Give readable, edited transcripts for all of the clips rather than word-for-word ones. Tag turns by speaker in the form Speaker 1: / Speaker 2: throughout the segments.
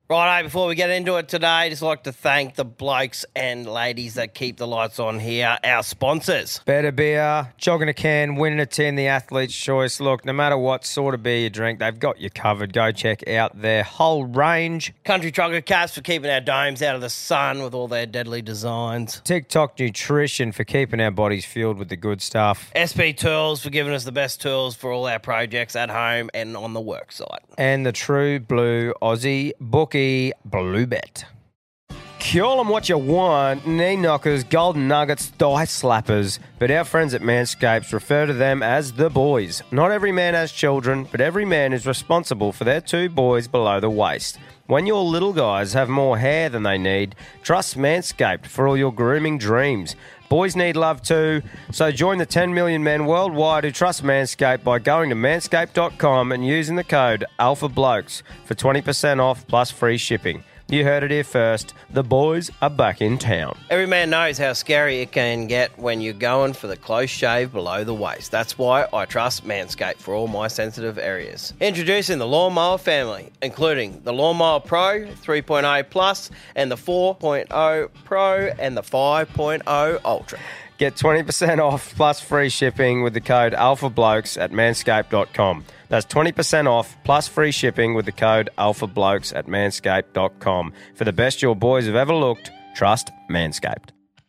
Speaker 1: Righto, before we get into it today, I'd just like to thank the blokes and ladies that keep the lights on here, our sponsors.
Speaker 2: Better beer, jogging a can, winning a tin, the athlete's choice. Look, no matter what sort of beer you drink, they've got you covered. Go check out their whole range.
Speaker 1: Country Trucker Caps for keeping our domes out of the sun with all their deadly designs.
Speaker 2: TikTok Nutrition for keeping our bodies fueled with the good stuff.
Speaker 1: SP Tools for giving us the best tools for all our projects at home and on the work site.
Speaker 2: And the True Blue Aussie Bookie Blue Bet. Call them what you want, knee knockers, golden nuggets, thigh slappers, but our friends at Manscaped refer to them as the boys. Not every man has children, but every man is responsible for their two boys below the waist. When your little guys have more hair than they need, trust Manscaped for all your grooming dreams. Boys need love too, so join the 10 million men worldwide who trust Manscaped by going to manscaped.com and using the code ALPHABLOKES for 20% off plus free shipping. You heard it here first. The boys are back in town.
Speaker 1: Every man knows how scary it can get when you're going for the close shave below the waist. That's why I trust Manscaped for all my sensitive areas. Introducing the Lawnmower family, including the Lawnmower Pro 3.0 Plus and the 4.0 Pro and the 5.0 Ultra.
Speaker 2: Get 20% off plus free shipping with the code ALPHABLOKES at manscaped.com. That's 20% off plus free shipping with the code ALPHABLOKES at manscaped.com. For the best your boys have ever looked, trust Manscaped.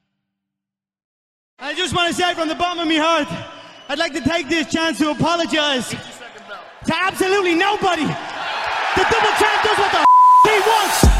Speaker 3: I just want to say from the bottom of my heart, I'd like to take this chance to apologise to absolutely nobody. The double champ does what the he wants.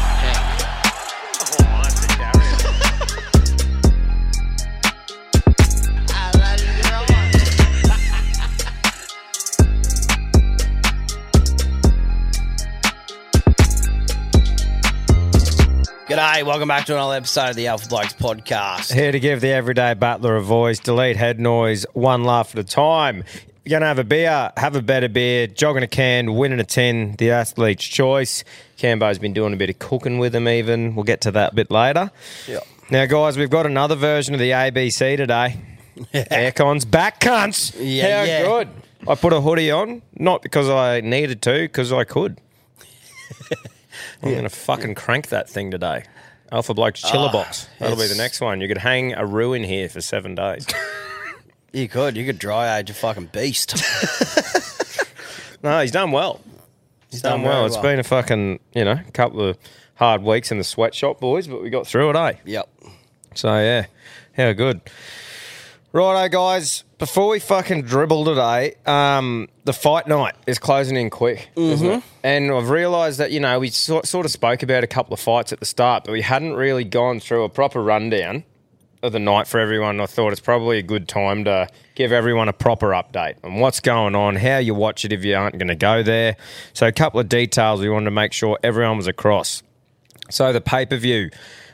Speaker 1: G'day, welcome back to another episode of the Alpha Blokes podcast.
Speaker 2: Here to give the everyday battler a voice, delete head noise, one laugh at a time. You're going to have a beer, have a better beer, jogging a can, winning a tin, the athlete's choice. Cambo's been doing a bit of cooking with him even. We'll get to that a bit later.
Speaker 1: Yep.
Speaker 2: Now, guys, we've got another version of the ABC today. Aircon's back, cunts.
Speaker 1: Yeah,
Speaker 2: How good. I put a hoodie on, not because I needed to, because I could. I'm going to fucking crank that thing today. Alpha Bloke's Chiller Box. That'll be the next one. You could hang a roux in here for 7 days.
Speaker 1: You could dry age a fucking beast.
Speaker 2: No, he's done well. He's done well. It's been a fucking, couple of hard weeks in the sweatshop, boys, but we got through it, eh?
Speaker 1: Yep.
Speaker 2: So, yeah, how good. Righto, guys, before we fucking dribble today, the fight night is closing in quick, isn't it? And I've realised that, we sort of spoke about a couple of fights at the start, but we hadn't really gone through a proper rundown of the night for everyone. I thought it's probably a good time to give everyone a proper update on what's going on, how you watch it if you aren't going to go there. So a couple of details we wanted to make sure everyone was across. So the pay-per-view,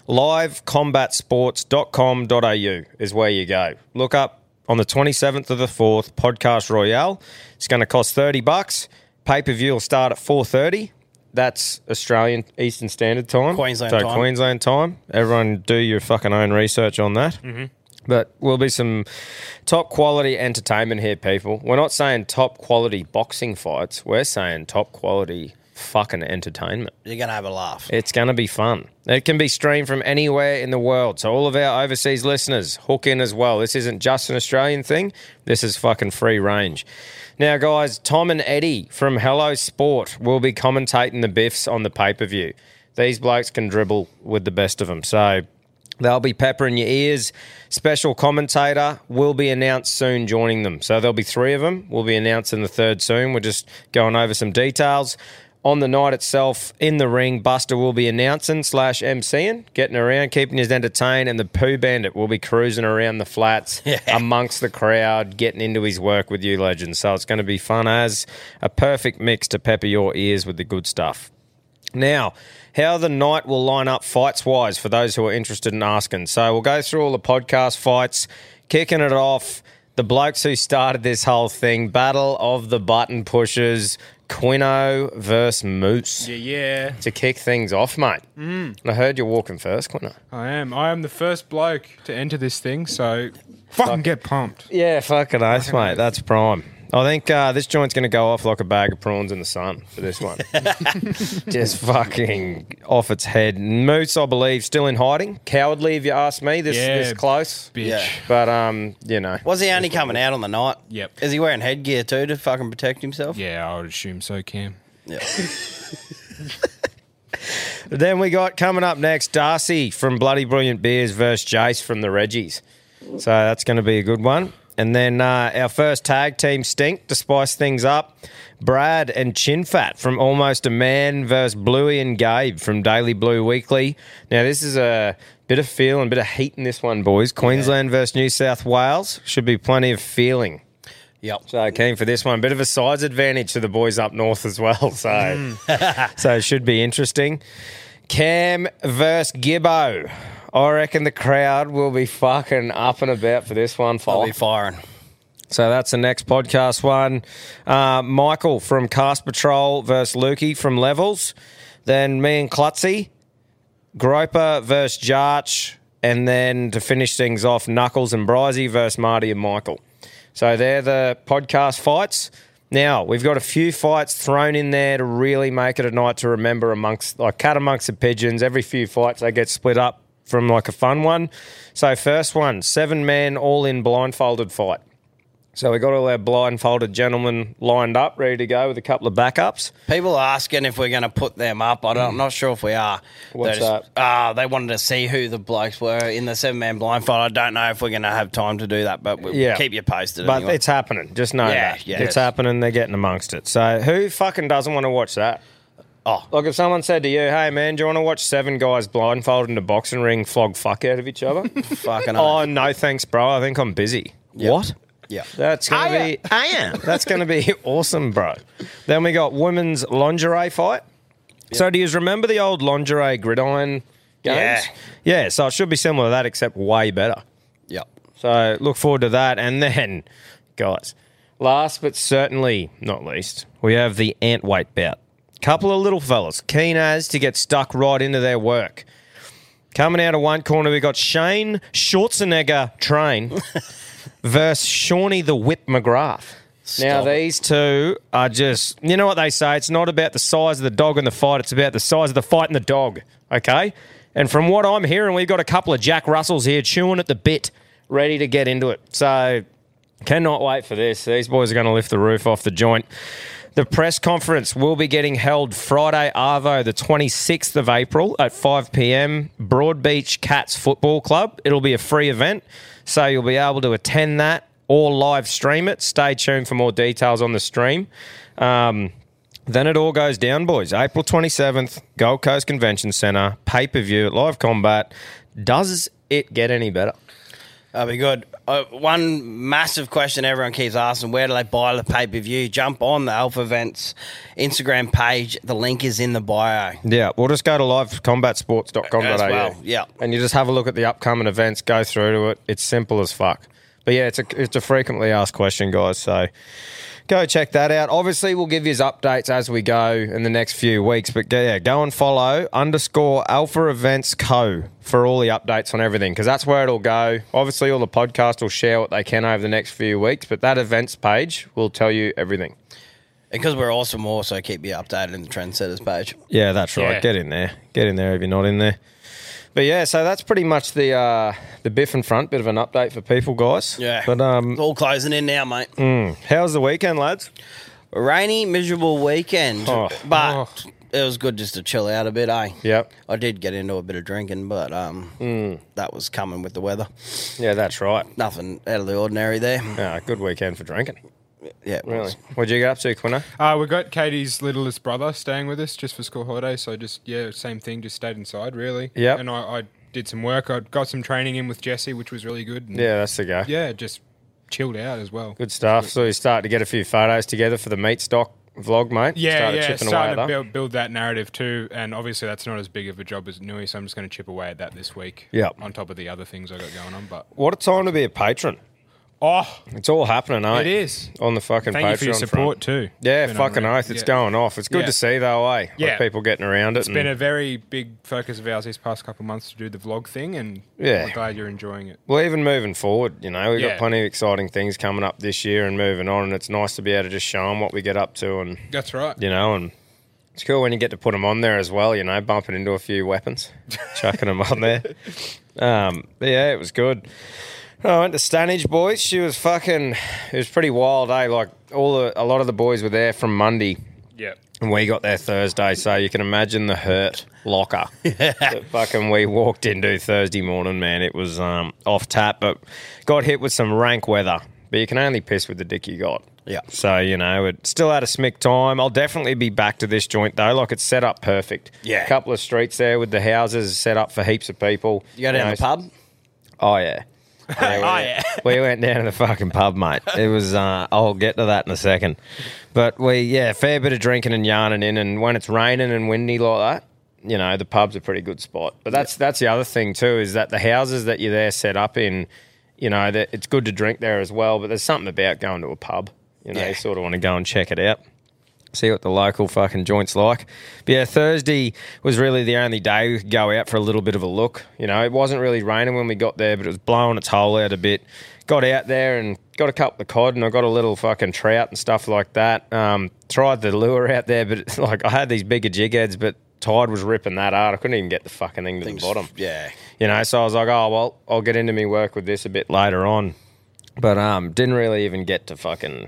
Speaker 2: livecombatsports.com.au is where you go. Look up on the 27th of the 4th, Podcast Royale. It's going to cost $30. Pay-per-view will start at 4:30. That's Australian Eastern Standard Time.
Speaker 1: Queensland time.
Speaker 2: Queensland time. Everyone do your fucking own research on that. But will be some top quality entertainment here, people. We're not saying top quality boxing fights. We're saying top quality fucking entertainment.
Speaker 1: You're going to have a laugh.
Speaker 2: It's going to be fun. It can be streamed from anywhere in the world. So all of our overseas listeners, hook in as well. This isn't just an Australian thing. This is fucking free range. Now, guys, Tom and Eddie from Hello Sport will be commentating the Biffs on the pay-per-view. These blokes can dribble with the best of them. So they'll be peppering your ears. Special commentator will be announced soon joining them. So there'll be 3 of them. We'll be announcing the third soon. We're just going over some details. On the night itself, in the ring, Buster will be announcing / MCing, getting around, keeping us entertained, and the Pooh Bandit will be cruising around the flats amongst the crowd, getting into his work with you legends. So it's going to be fun as a perfect mix to pepper your ears with the good stuff. Now, how the night will line up fights-wise for those who are interested in asking. So we'll go through all the podcast fights, kicking it off. The blokes who started this whole thing, Battle of the Button Pushers, Quino versus Moose.
Speaker 4: Yeah.
Speaker 2: To kick things off, mate. And I heard you're walking first, Quino.
Speaker 4: I am the first bloke to enter this thing, so fucking get pumped.
Speaker 2: Yeah, fucking oath, mate. That's prime. I think this joint's going to go off like a bag of prawns in the sun for this one. Just fucking off its head. Moose, I believe, still in hiding. Cowardly, if you ask me, this close.
Speaker 4: Bitch.
Speaker 1: Yeah.
Speaker 2: But, you know.
Speaker 1: Was he only coming out on the night?
Speaker 4: Yep.
Speaker 1: Is he wearing headgear too to fucking protect himself?
Speaker 4: Yeah, I would assume so, Cam.
Speaker 1: Yeah.
Speaker 2: Then we got coming up next, Darcy from Bloody Brilliant Beers versus Jace from the Reggies. So that's going to be a good one. And then our first tag team stink to spice things up. Brad and Chin Fat from Almost a Man versus Bluey and Gabe from Daily Blue Weekly. Now, this is a bit of feel and a bit of heat in this one, boys. Queensland versus New South Wales. Should be plenty of feeling.
Speaker 1: Yep.
Speaker 2: So keen for this one. Bit of a size advantage to the boys up north as well. So, so it should be interesting. Cam versus Gibbo. I reckon the crowd will be fucking up and about for this one.
Speaker 1: I'll be firing.
Speaker 2: So that's the next podcast one. Michael from Cast Patrol versus Lukey from Levels. Then me and Klutzy. Groper versus Jarch. And then to finish things off, Knuckles and Brizey versus Marty and Michael. So they're the podcast fights. Now, we've got a few fights thrown in there to really make it a night to remember amongst, like cat amongst the pigeons. Every few fights, they get split up from like a fun one. So first one, 7-man all-in blindfolded fight. So we got all our blindfolded gentlemen lined up, ready to go with a couple of backups.
Speaker 1: People are asking if we're going to put them up. I'm not sure if we are.
Speaker 2: What's
Speaker 1: that? They wanted to see who the blokes were in the 7-man blindfold. I don't know if we're going to have time to do that, but we'll keep you posted.
Speaker 2: But
Speaker 1: anyway.
Speaker 2: it's happening. Just know that.
Speaker 1: Yeah,
Speaker 2: it's happening. They're getting amongst it. So who fucking doesn't want to watch that?
Speaker 1: Oh,
Speaker 2: Like if someone said to you, hey, man, do you want to watch 7 guys blindfolded in a boxing ring flog fuck out of each other?
Speaker 1: fucking
Speaker 2: Oh, no thanks, bro. I think I'm busy.
Speaker 1: Yep.
Speaker 2: What?
Speaker 1: yeah.
Speaker 2: That's going to be... I am. That's going to be awesome, bro. Then we got women's lingerie fight. So do you remember the old lingerie gridiron games? Yeah, so it should be similar to that, except way better.
Speaker 1: Yep.
Speaker 2: So look forward to that. And then, guys, last but certainly not least, we have the ant weight bout. Couple of little fellas, keen as to get stuck right into their work. Coming out of one corner, we got Shane Schwarzenegger Train versus Shawnee the Whip McGrath. Now, these two are just, you know what they say, it's not about the size of the dog in the fight, it's about the size of the fight and the dog, okay? And from what I'm hearing, we've got a couple of Jack Russells here chewing at the bit, ready to get into it. So, cannot wait for this. These boys are going to lift the roof off the joint. The press conference will be getting held Friday, Arvo, the 26th of April at 5 p.m, Broadbeach Cats Football Club. It'll be a free event, so you'll be able to attend that or live stream it. Stay tuned for more details on the stream. Then it all goes down, boys. April 27th, Gold Coast Convention Centre, pay-per-view, live combat. Does it get any better?
Speaker 1: That'll be good. One massive question everyone keeps asking, where do they buy the pay-per-view? Jump on the Alpha Events Instagram page. The link is in the bio.
Speaker 2: Yeah, we'll just go to livecombatsports.com.au.
Speaker 1: As well, yeah.
Speaker 2: And you just have a look at the upcoming events, go through to it. It's simple as fuck. But yeah, it's a frequently asked question, guys, so go check that out. Obviously, we'll give you updates as we go in the next few weeks, but yeah, go and follow _Alpha Events Co. for all the updates on everything, because that's where it'll go. Obviously, all the podcasts will share what they can over the next few weeks, but that events page will tell you everything.
Speaker 1: Because we're awesome, we'll also keep you updated in the Trendsetters page.
Speaker 2: Yeah, that's right.
Speaker 4: Yeah.
Speaker 2: Get in there. Get in there if you're not in there. But yeah, so that's pretty much the Biff and Front, bit of an update for people, guys.
Speaker 1: Yeah.
Speaker 2: But
Speaker 1: It's all closing in now, mate.
Speaker 2: how's the weekend, lads?
Speaker 1: A rainy, miserable weekend,
Speaker 2: Oh.
Speaker 1: but it was good just to chill out a bit, eh?
Speaker 2: Yep.
Speaker 1: I did get into a bit of drinking, but that was coming with the weather.
Speaker 2: Yeah, that's right.
Speaker 1: Nothing out of the ordinary there.
Speaker 2: Yeah, good weekend for drinking.
Speaker 1: Yeah, it
Speaker 2: Really?
Speaker 1: was.
Speaker 2: What'd you get up to, Quinno?
Speaker 4: We got Katie's littlest brother staying with us just for school holidays, so just, same thing, just stayed inside, really.
Speaker 2: Yep.
Speaker 4: And I did some work. I got some training in with Jesse, which was really good. And
Speaker 2: Yeah, that's the go.
Speaker 4: yeah, just chilled out as well.
Speaker 2: Good stuff. So you start to get a few photos together for the meat stock vlog, mate. Started chipping away
Speaker 4: starting
Speaker 2: at
Speaker 4: to
Speaker 2: that.
Speaker 4: build that narrative too, and obviously that's not as big of a job as Nui, so I'm just going to chip away at that this week.
Speaker 2: Yep.
Speaker 4: On top of the other things I got going on, but
Speaker 2: What a time to be a patron.
Speaker 4: Oh,
Speaker 2: It's all happening, eh?
Speaker 4: it is.
Speaker 2: On the fucking
Speaker 4: Thank
Speaker 2: Patreon
Speaker 4: you for your support
Speaker 2: front.
Speaker 4: too.
Speaker 2: Yeah,
Speaker 4: Been
Speaker 2: fucking
Speaker 4: unreal.
Speaker 2: oath. It's
Speaker 4: Yeah.
Speaker 2: going off. It's good
Speaker 4: Yeah.
Speaker 2: to see, though, eh?
Speaker 4: Yeah.
Speaker 2: Like people getting around it.
Speaker 4: It's been a very big focus of ours these past couple of months to do the vlog thing, and
Speaker 2: Yeah.
Speaker 4: we're glad you're enjoying it.
Speaker 2: Well, even moving forward, we've
Speaker 4: Yeah.
Speaker 2: got plenty of exciting things coming up this year and moving on, and it's nice to be able to just show them what we get up to, and
Speaker 4: That's right.
Speaker 2: and it's cool when you get to put them on there as well, bumping into a few weapons, chucking them on there. But yeah, it was good. I went to Stanage, boys. She was it was pretty wild, eh? Like a lot of the boys were there from Monday.
Speaker 4: Yeah.
Speaker 2: And we got there Thursday, so you can imagine the hurt locker that fucking we walked into Thursday morning, man. It was off tap, but got hit with some rank weather. But you can only piss with the dick you got.
Speaker 1: Yeah.
Speaker 2: So, it still had a smick time. I'll definitely be back to this joint, though. Like, it's set up perfect.
Speaker 1: Yeah.
Speaker 2: A couple of streets there with the houses set up for heaps of people.
Speaker 1: You go down the pub?
Speaker 2: Oh, yeah. We went down to the fucking pub, mate. It was, I'll get to that in a second. But fair bit of drinking and yarning in, and when it's raining and windy like that, the pub's a pretty good spot. But that's the other thing too, is that the houses that you're there set up in, that it's good to drink there as well, but there's something about going to a pub. You sort of want to go and check it out. See what the local fucking joint's like. But yeah, Thursday was really the only day we could go out for a little bit of a look. It wasn't really raining when we got there, but it was blowing its hole out a bit. Got out there and got a couple of cod, and I got a little fucking trout and stuff like that. Tried the lure out there, but I had these bigger jig heads, but tide was ripping that hard. I couldn't even get the fucking thing to the bottom.
Speaker 1: Yeah.
Speaker 2: So I was like, oh, well, I'll get into me work with this a bit later on. But didn't really even get to fucking...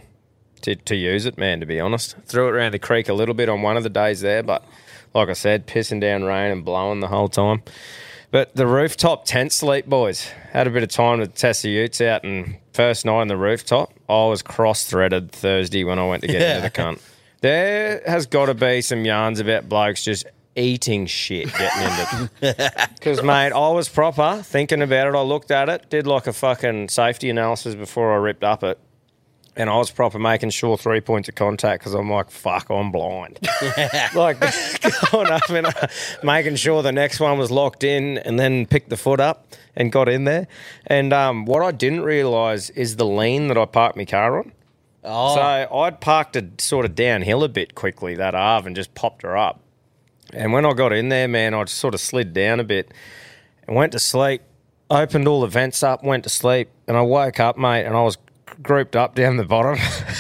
Speaker 2: To use it, man, to be honest. Threw it around the creek a little bit on one of the days there, but like I said, pissing down rain and blowing the whole time. But the rooftop tent sleep, boys. Had a bit of time to test the utes out, and first night on the rooftop, I was cross-threaded Thursday when I went to get into the cunt. There has got to be some yarns about blokes just eating shit getting into it. Because, mate, I was proper thinking about it. I looked at it, did like a fucking safety analysis before I ripped up it. And I was proper making sure 3 points of contact because I'm like, fuck, I'm blind. Like, going up and making sure the next one was locked in, and then picked the foot up and got in there. And what I didn't realise is the lean that I parked my car on.
Speaker 1: Oh.
Speaker 2: So I'd parked it sort of downhill a bit quickly, that arve, and just popped her up. And when I got in there, man, I just sort of slid down a bit and went to sleep, opened all the vents up, went to sleep, and I woke up, mate, and I was grouped up down the bottom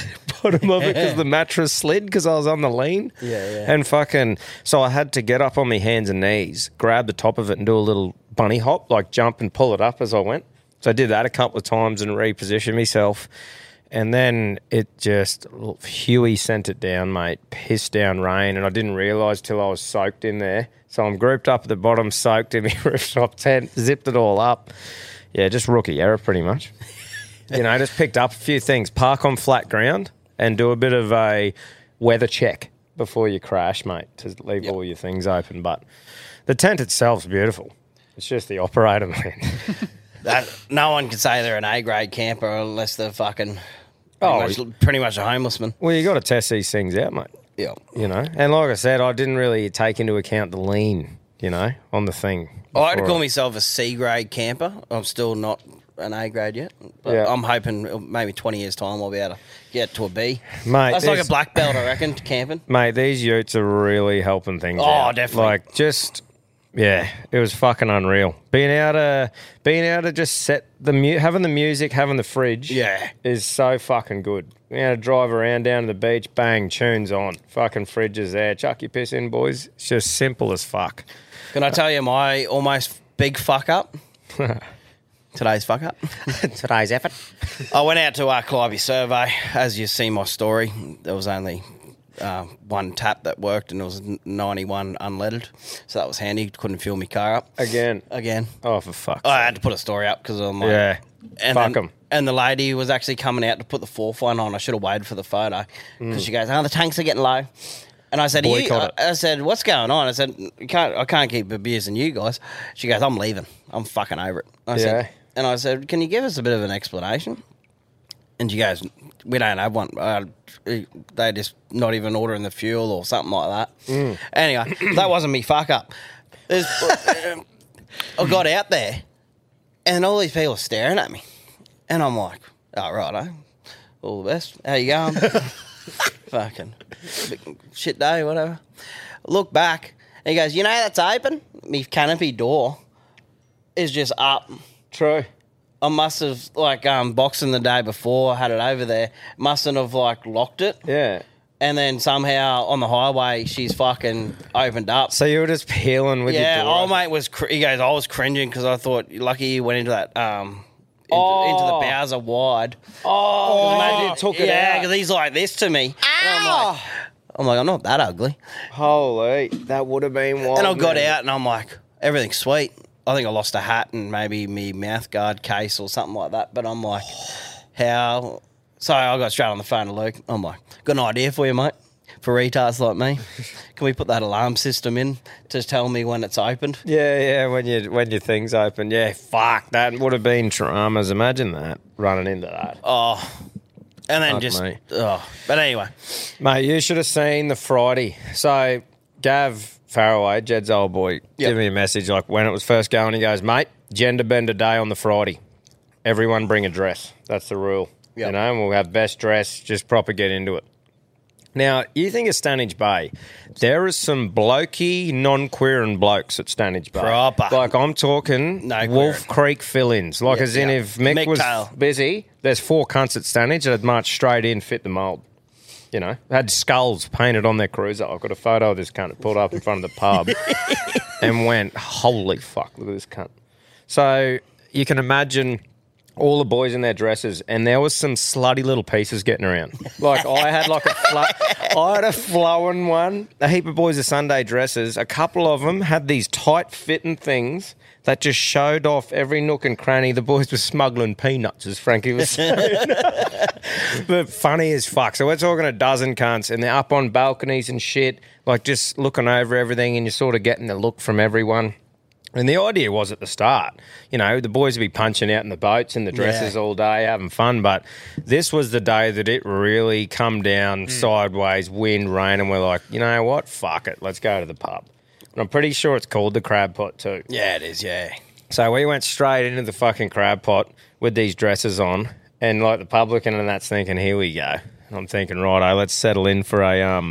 Speaker 2: of it because the mattress slid because I was on the lean.
Speaker 1: Yeah.
Speaker 2: And so I had to get up on my hands and knees, grab the top of it and do a little bunny hop, like jump and pull it up as I went. So I did that a couple of times and repositioned myself. And then it just, Huey sent it down, mate, pissed down rain, and I didn't realise till I was soaked in there. So I'm grouped up at the bottom, soaked in my rooftop tent, zipped it all up. Yeah, just rookie error pretty much. Just picked up a few things. Park on flat ground and do a bit of a weather check before you crash, mate, to leave all your things open. But the tent itself's beautiful. It's just the operator, man.
Speaker 1: No one can say they're an A-grade camper unless they're fucking
Speaker 2: Oh,
Speaker 1: pretty much a homeless man.
Speaker 2: Well, you got to test these things out, mate.
Speaker 1: Yeah.
Speaker 2: And like I said, I didn't really take into account the lean, on the thing.
Speaker 1: I had to
Speaker 2: before
Speaker 1: call myself a C-grade camper. I'm still not an A-grade yet. But
Speaker 2: Yeah.
Speaker 1: I'm hoping maybe 20 years' time I'll be able to get to a B.
Speaker 2: Mate,
Speaker 1: That's like a
Speaker 2: there's-
Speaker 1: black belt, I reckon, camping.
Speaker 2: Mate, these utes are really helping things out.
Speaker 1: Oh, definitely.
Speaker 2: Like, yeah, it was fucking unreal. Being able to just set having the music, having the fridge,
Speaker 1: Yeah.
Speaker 2: is so fucking good. Being able to drive around down to the beach, bang, tunes on, fucking fridge is there. Chuck your piss in, boys. It's just simple as fuck.
Speaker 1: Can I tell you my almost big fuck up? Today's fuck up.
Speaker 2: Today's effort.
Speaker 1: I went out to our Clivey survey. As you see my story, there was only one tap that worked, and it was 91 unleaded. So that was handy. Couldn't fill my car up.
Speaker 2: Again.
Speaker 1: Oh,
Speaker 2: for fuck's
Speaker 1: I
Speaker 2: sake.
Speaker 1: had to put a story up because I'm like...
Speaker 2: Yeah. Fuck 'em.
Speaker 1: And the lady was actually coming out to put the fourth one on. I should have waited for the photo because she goes, "Oh, the tanks are getting low." And I said,
Speaker 2: Boycott it.
Speaker 1: I said, "What's going on?" I said, I can't keep abusing you guys." She goes, "I'm leaving. I'm fucking over it." I said, "Can you give us a bit of an explanation?" And she goes, "We don't have one. They just not even ordering the fuel or something like that." Anyway, that wasn't me fuck up. I got out there, and all these people are staring at me. And I'm like, Oh, righto. All the best. How you going? Fucking shit day, whatever. I look back and he goes, you know that's open? My canopy door is just up.
Speaker 2: True.
Speaker 1: I must have, like, boxing the day before, had it over there. Mustn't have, like, locked it.
Speaker 2: Yeah.
Speaker 1: And then somehow on the highway, she's fucking opened up.
Speaker 2: So you were just peeling with your door.
Speaker 1: Old mate was, he goes, I was cringing because I thought, lucky you went into that, into the Bowser wide.
Speaker 2: Oh,
Speaker 1: Imagine-
Speaker 2: you took it
Speaker 1: Yeah,
Speaker 2: out.
Speaker 1: because he's like this to me. And I'm like, I'm not that ugly.
Speaker 2: Holy, that would have been wild.
Speaker 1: And I got
Speaker 2: man.
Speaker 1: out and I'm like, everything's sweet. I think I lost a hat and maybe me mouth guard case or something like that. But I'm like, how? So I got straight on the phone to Luke. I'm like, got an idea for you, mate. For retards like me, can we put that alarm system in to tell me when it's opened?
Speaker 2: Yeah, when your thing's open. Yeah, fuck, that would have been traumas. Imagine that, running into that.
Speaker 1: Oh, and then
Speaker 2: Fuck
Speaker 1: just,
Speaker 2: me.
Speaker 1: but anyway.
Speaker 2: Mate, you should have seen the Friday. So, Gav Faraway, Jed's old boy, gave me a message like when it was first going. He goes, mate, gender bender day on the Friday. Everyone bring a dress. That's the rule.
Speaker 1: Yep.
Speaker 2: You know, and we'll have best dress, just proper get into it. Now, you think of Stanage Bay, there is some blokey, non-queering blokes at Stanage Bay.
Speaker 1: Proper.
Speaker 2: Like, I'm talking
Speaker 1: No
Speaker 2: Wolf
Speaker 1: queering.
Speaker 2: Creek fill-ins. Like, as in if Mick was
Speaker 1: McTail.
Speaker 2: busy, there's 4 cunts at Stanage that'd march straight in, fit the mould. You know, had skulls painted on their cruiser. I've got a photo of this cunt that pulled up in front of the pub and went, holy fuck, look at this cunt. So you can imagine all the boys in their dresses, and there was some slutty little pieces getting around. Like I had like I had a flowing one. A heap of boys with Sunday dresses. A couple of them had these tight fitting things that just showed off every nook and cranny. The boys were smuggling peanuts, as Frankie was saying. But funny as fuck. So we're talking a dozen cunts, and they're up on balconies and shit, like just looking over everything, and you're sort of getting the look from everyone. And the idea was at the start, you know, the boys would be punching out in the boats and the dresses all day, having fun. But this was the day that it really come down sideways, wind, rain, and we're like, you know what? Fuck it. Let's go to the pub. And I'm pretty sure it's called the Crab Pot too.
Speaker 1: Yeah, it is, yeah.
Speaker 2: So we went straight into the fucking Crab Pot with these dresses on, and like the publican and that's thinking, here we go. And I'm thinking, righto, let's settle in for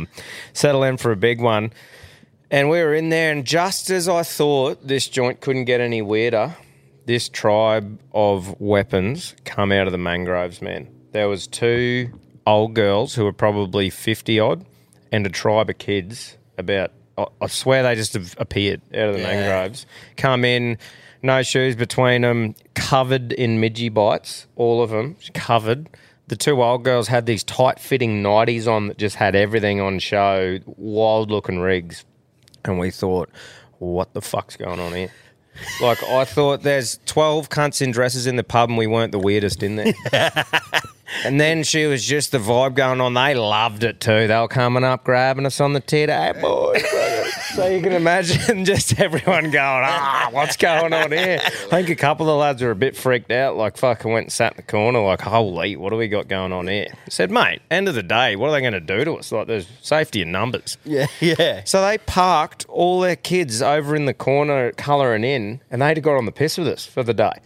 Speaker 2: a big one. And we were in there, and just as I thought this joint couldn't get any weirder, this tribe of weapons come out of the mangroves, man. There was 2 old girls who were probably 50-odd and a tribe of kids about, I swear they just have appeared out of the mangroves, come in, no shoes between them, covered in midgie bites, all of them, covered. The 2 old girls had these tight-fitting nighties on that just had everything on show, wild-looking rigs. And we thought, what the fuck's going on here? Like, I thought there's 12 cunts in dresses in the pub and we weren't the weirdest in there. And then she was just the vibe going on. They loved it too. They were coming up, grabbing us on the tit. Hey, boys. So you can imagine just everyone going, what's going on here? I think a couple of the lads were a bit freaked out, like fucking went and sat in the corner like, holy, what do we got going on here? I said, mate, end of the day, what are they going to do to us? Like, there's safety in numbers.
Speaker 1: Yeah, yeah.
Speaker 2: So they parked all their kids over in the corner colouring in, and they'd got on the piss with us for the day.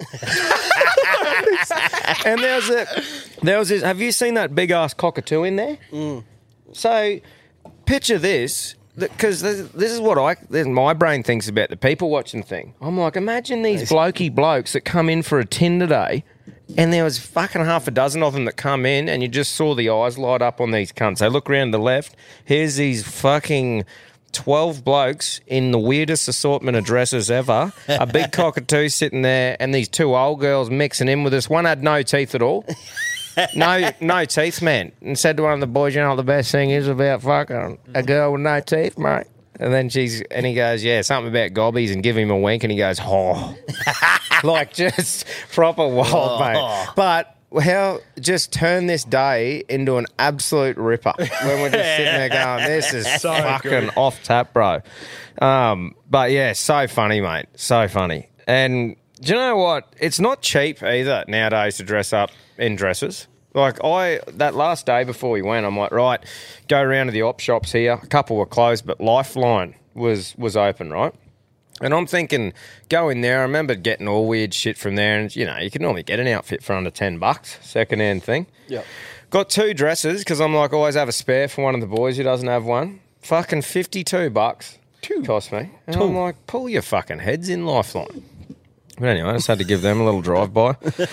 Speaker 2: And there was this, have you seen that big-ass cockatoo in there? So picture this, because this is what my brain thinks about the people watching thing. I'm like, imagine these blokey blokes that come in for a Tinder day, and there was fucking half a dozen of them that come in, and you just saw the eyes light up on these cunts. They look around the left, here's these fucking 12 blokes in the weirdest assortment of dresses ever, a big cockatoo sitting there, and these 2 old girls mixing in with us. One had no teeth at all. No teeth, man. And said to one of the boys, you know what the best thing is about fucking a girl with no teeth, mate? And then he goes, yeah, something about gobbies, and give him a wink, and he goes, oh. Like, just proper wild, mate. But how just turn this day into an absolute ripper when we're just sitting there going, this is so fucking good. Off tap, bro. But yeah, so funny, mate. So funny. And do you know what? It's not cheap either nowadays to dress up in dresses. Like that last day before we went, I'm like, right, go around to the op shops here. A couple were closed, but Lifeline was open, right? And I'm thinking, go in there. I remember getting all weird shit from there. And, you know, you can normally get an outfit for under $10, second-hand thing.
Speaker 1: Yep.
Speaker 2: Got 2 dresses because I'm like, always have a spare for one of the boys who doesn't have one. Fucking $52 cost me. And I'm like, pull your fucking heads in, Lifeline. But anyway, I just had to give them a little drive-by.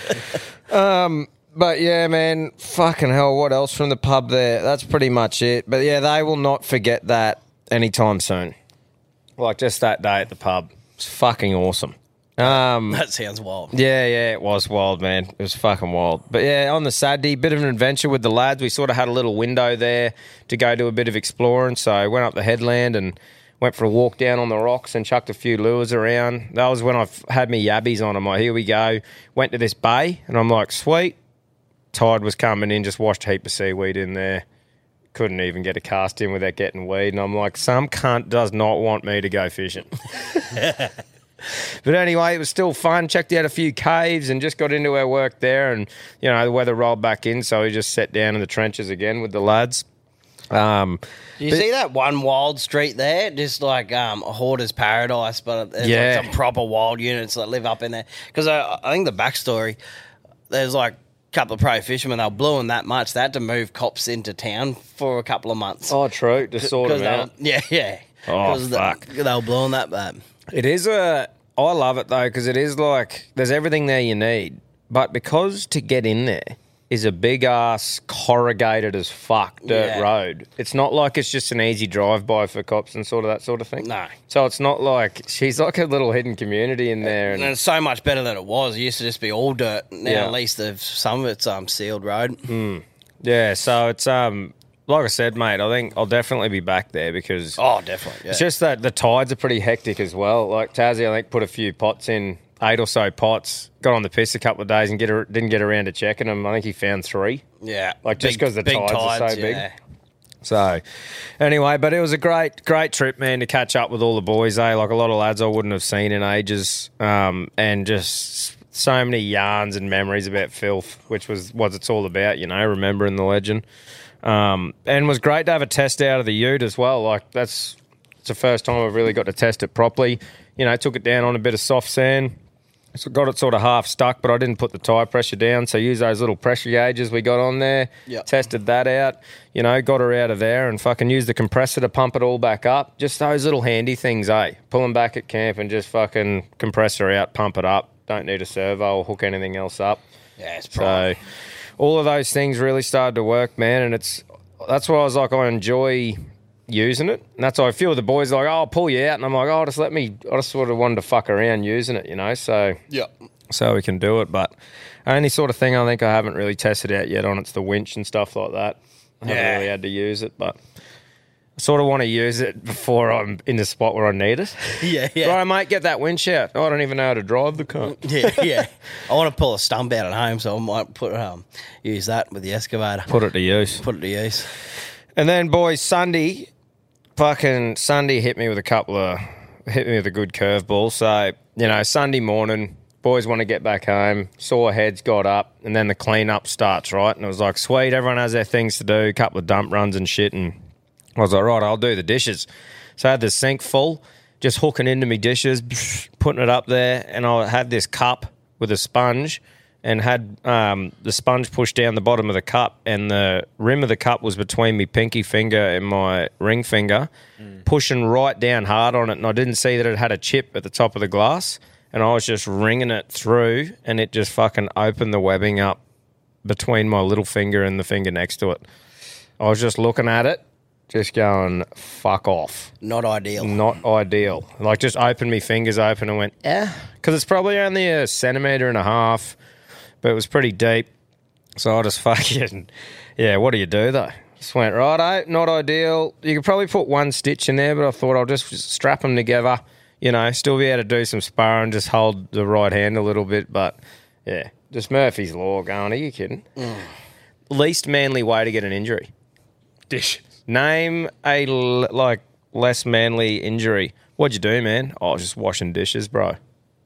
Speaker 2: But yeah, man, fucking hell, what else from the pub there? That's pretty much it. But yeah, they will not forget that anytime soon. Like, just that day at the pub. It's fucking awesome.
Speaker 1: That sounds wild.
Speaker 2: Yeah, it was wild, man. It was fucking wild. But yeah, on the Saturday, bit of an adventure with the lads. We sort of had a little window there to go do a bit of exploring. So I went up the headland and went for a walk down on the rocks and chucked a few lures around. That was when I had me yabbies on. I'm like, here we go. Went to this bay and I'm like, sweet. Tide was coming in, just washed a heap of seaweed in there. Couldn't even get a cast in without getting weed. And I'm like, some cunt does not want me to go fishing. But anyway, it was still fun. Checked out a few caves and just got into our work there. And, you know, the weather rolled back in, so we just sat down in the trenches again with the lads.
Speaker 1: Do you see that one wild street there? Just like a hoarder's paradise, but there's like some proper wild units that live up in there. Because I think the backstory, there's like couple of pro fishermen, they were blowing that much they had to move cops into town for a couple of months.
Speaker 2: Oh, true, to sort them out.
Speaker 1: Yeah.
Speaker 2: Oh, fuck.
Speaker 1: They were blowing that bad.
Speaker 2: It is I love it though, because it is like there's everything there you need, but because to get in there is a big ass corrugated as fuck dirt road. It's not like it's just an easy drive by for cops and sort of that sort of thing.
Speaker 1: No.
Speaker 2: So it's not like she's like a little hidden community in there,
Speaker 1: and it's so much better than it was. It used to just be all dirt. Now at least some of it's sealed road.
Speaker 2: Yeah, so it's like I said, mate, I think I'll definitely be back there because
Speaker 1: definitely. Yeah.
Speaker 2: It's just that the tides are pretty hectic as well. Like Tassie, I think, put a few pots in. 8 or so pots, got on the piss a couple of days and didn't get around to checking them. I think he found 3.
Speaker 1: Yeah.
Speaker 2: Like just because the tides are so big.
Speaker 1: Yeah.
Speaker 2: So anyway, but it was a great trip, man, to catch up with all the boys, eh? Like a lot of lads I wouldn't have seen in ages. And just so many yarns and memories about filth, which was what it's all about, you know, remembering the legend. And it was great to have a test out of the ute as well. Like it's the first time I've really got to test it properly. You know, took it down on a bit of soft sand. So got it sort of half stuck, but I didn't put the tyre pressure down. So use those little pressure gauges we got on there.
Speaker 1: Yep.
Speaker 2: Tested that out. You know, got her out of there and fucking used the compressor to pump it all back up. Just those little handy things, eh? Pull them back at camp and just fucking compressor out, pump it up. Don't need a servo or hook anything else up.
Speaker 1: Yeah, it's prime.
Speaker 2: So all of those things really started to work, man. And that's why I was like, I enjoy using it, and that's how I feel. The boys are like, I'll pull you out, and I'm like, I just sort of wanted to fuck around using it, you know, so we can do it. But only sort of thing I think I haven't really tested out yet on it's the winch and stuff like that. I haven't really had to use it, but I sort of want to use it before I'm in the spot where I need it.
Speaker 1: Yeah.
Speaker 2: Right, mate, get that winch out. I don't even know how to drive the cunt.
Speaker 1: Yeah. I want to pull a stump out at home, so I might use that with the excavator.
Speaker 2: Put it to use. And then, boys, Sunday hit me with a good curveball. So, you know, Sunday morning, boys want to get back home, sore heads got up, and then the clean-up starts, right? And it was like, sweet, everyone has their things to do, a couple of dump runs and shit, and I was like, right, I'll do the dishes. So I had the sink full, just hooking into me dishes, putting it up there, and I had this cup with a sponge, and had the sponge pushed down the bottom of the cup, and the rim of the cup was between my pinky finger and my ring finger, pushing right down hard on it, and I didn't see that it had a chip at the top of the glass, and I was just ringing it through, and it just fucking opened the webbing up between my little finger and the finger next to it. I was just looking at it, just going, fuck off.
Speaker 1: Not ideal.
Speaker 2: Like, just opened me fingers open and went, because it's probably only 1.5 centimetres, but it was pretty deep. So I just fucking, what do you do though? Just went, righto, not ideal. You could probably put 1 stitch in there, but I thought I'll just strap them together, you know, still be able to do some sparring, just hold the right hand a little bit. But yeah, just Murphy's Law going, are you kidding? Least manly way to get an injury.
Speaker 4: Dish.
Speaker 2: Name a less manly injury. What'd you do, man? Oh, I was just washing dishes, bro.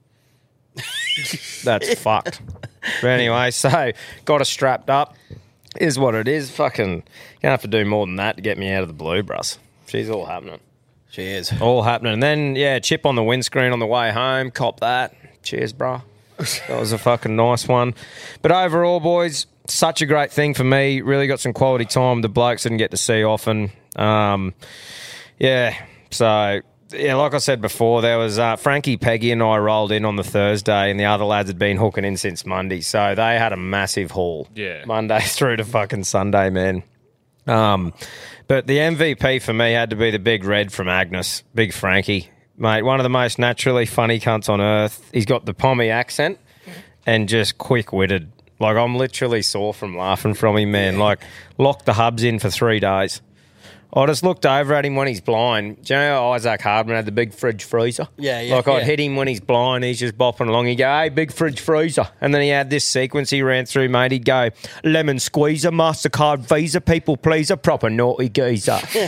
Speaker 2: That's fucked. But anyway, so got her strapped up. Is what it is. Fucking, you don't have to do more than that to get me out of the blue, bruss. She's all happening.
Speaker 1: She is.
Speaker 2: All happening. And then, yeah, chip on the windscreen on the way home. Cop that. Cheers, bro. That was a fucking nice one. But overall, boys, such a great thing for me. Really got some quality time the blokes didn't get to see often. Yeah, so... Yeah, like I said before, there was Frankie, Peggy and I rolled in on the Thursday and the other lads had been hooking in since Monday. So they had a massive haul.
Speaker 4: Yeah.
Speaker 2: Monday through to fucking Sunday, man. But the MVP for me had to be the big red from Agnes, Big Frankie. Mate, one of the most naturally funny cunts on earth. He's got the Pommy accent and just quick-witted. Like, I'm literally sore from laughing from him, man. Like, locked the hubs in for 3 days. I just looked over at him when he's blind. Do you know how Isaac Hardman had the big fridge freezer?
Speaker 1: Yeah.
Speaker 2: Like, I'd hit him when he's blind. He's just bopping along. He'd go, hey, big fridge freezer. And then he had this sequence he ran through, mate. He'd go, lemon squeezer, MasterCard Visa, people pleaser, proper naughty geezer. He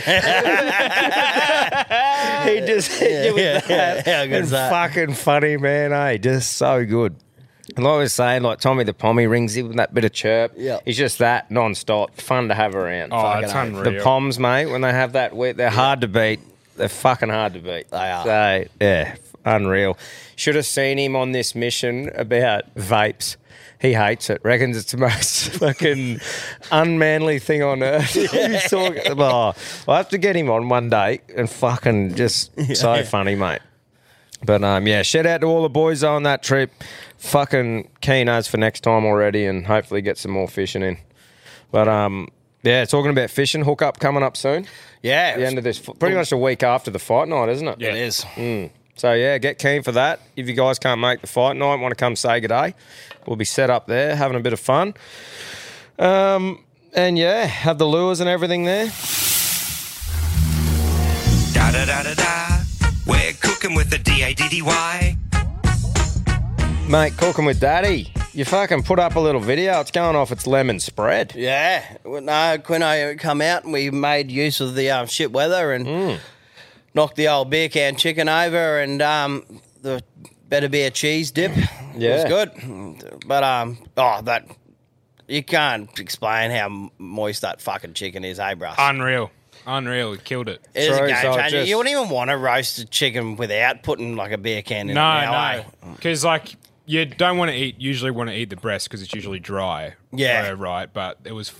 Speaker 2: just hit you with that.
Speaker 1: How good is that?
Speaker 2: Fucking funny, man, eh? Just so good. And like I was saying, like Tommy the Pommy rings in with that bit of chirp.
Speaker 1: Yeah.
Speaker 2: He's just that non-stop. Fun to have around.
Speaker 4: Oh, it's unreal.
Speaker 2: The Poms, mate, when they have that wet, they're hard to beat. They're fucking hard to beat.
Speaker 1: They are.
Speaker 2: So, yeah, unreal. Should have seen him on this mission about vapes. He hates it. Reckons it's the most fucking unmanly thing on earth. He's talking, I'll have to get him on one day and fucking just so funny, mate. But, yeah, shout out to all the boys on that trip. Fucking keen as for next time already and hopefully get some more fishing in. But, yeah, talking about fishing, hookup coming up soon.
Speaker 1: Yeah.
Speaker 2: The end of this, pretty much a week after the fight night, isn't it?
Speaker 1: It is.
Speaker 2: So, yeah, get keen for that. If you guys can't make the fight night, want to come say good day, we'll be set up there, having a bit of fun. And, yeah, have the lures and everything there.
Speaker 5: Da-da-da-da-da. We're cooking with the D-A-D-D-Y.
Speaker 2: Mate, cooking with Daddy. You fucking put up a little video. It's going off its lemon spread.
Speaker 1: Yeah. Well, no, Quino come out and we made use of the shit weather and knocked the old beer can chicken over and the better beer cheese dip.
Speaker 2: Yeah.
Speaker 1: It was good. But, that... You can't explain how moist that fucking chicken is, eh, bruh?
Speaker 4: Unreal. He killed it.
Speaker 1: It is a
Speaker 2: True,
Speaker 1: game
Speaker 2: so
Speaker 1: changer.
Speaker 2: just-
Speaker 1: You wouldn't even want to roast a chicken without putting like a beer can in it now, eh?
Speaker 4: No. Because, like, you don't want to usually want to eat the breast because it's usually dry.
Speaker 1: Yeah.
Speaker 4: Right. But it was,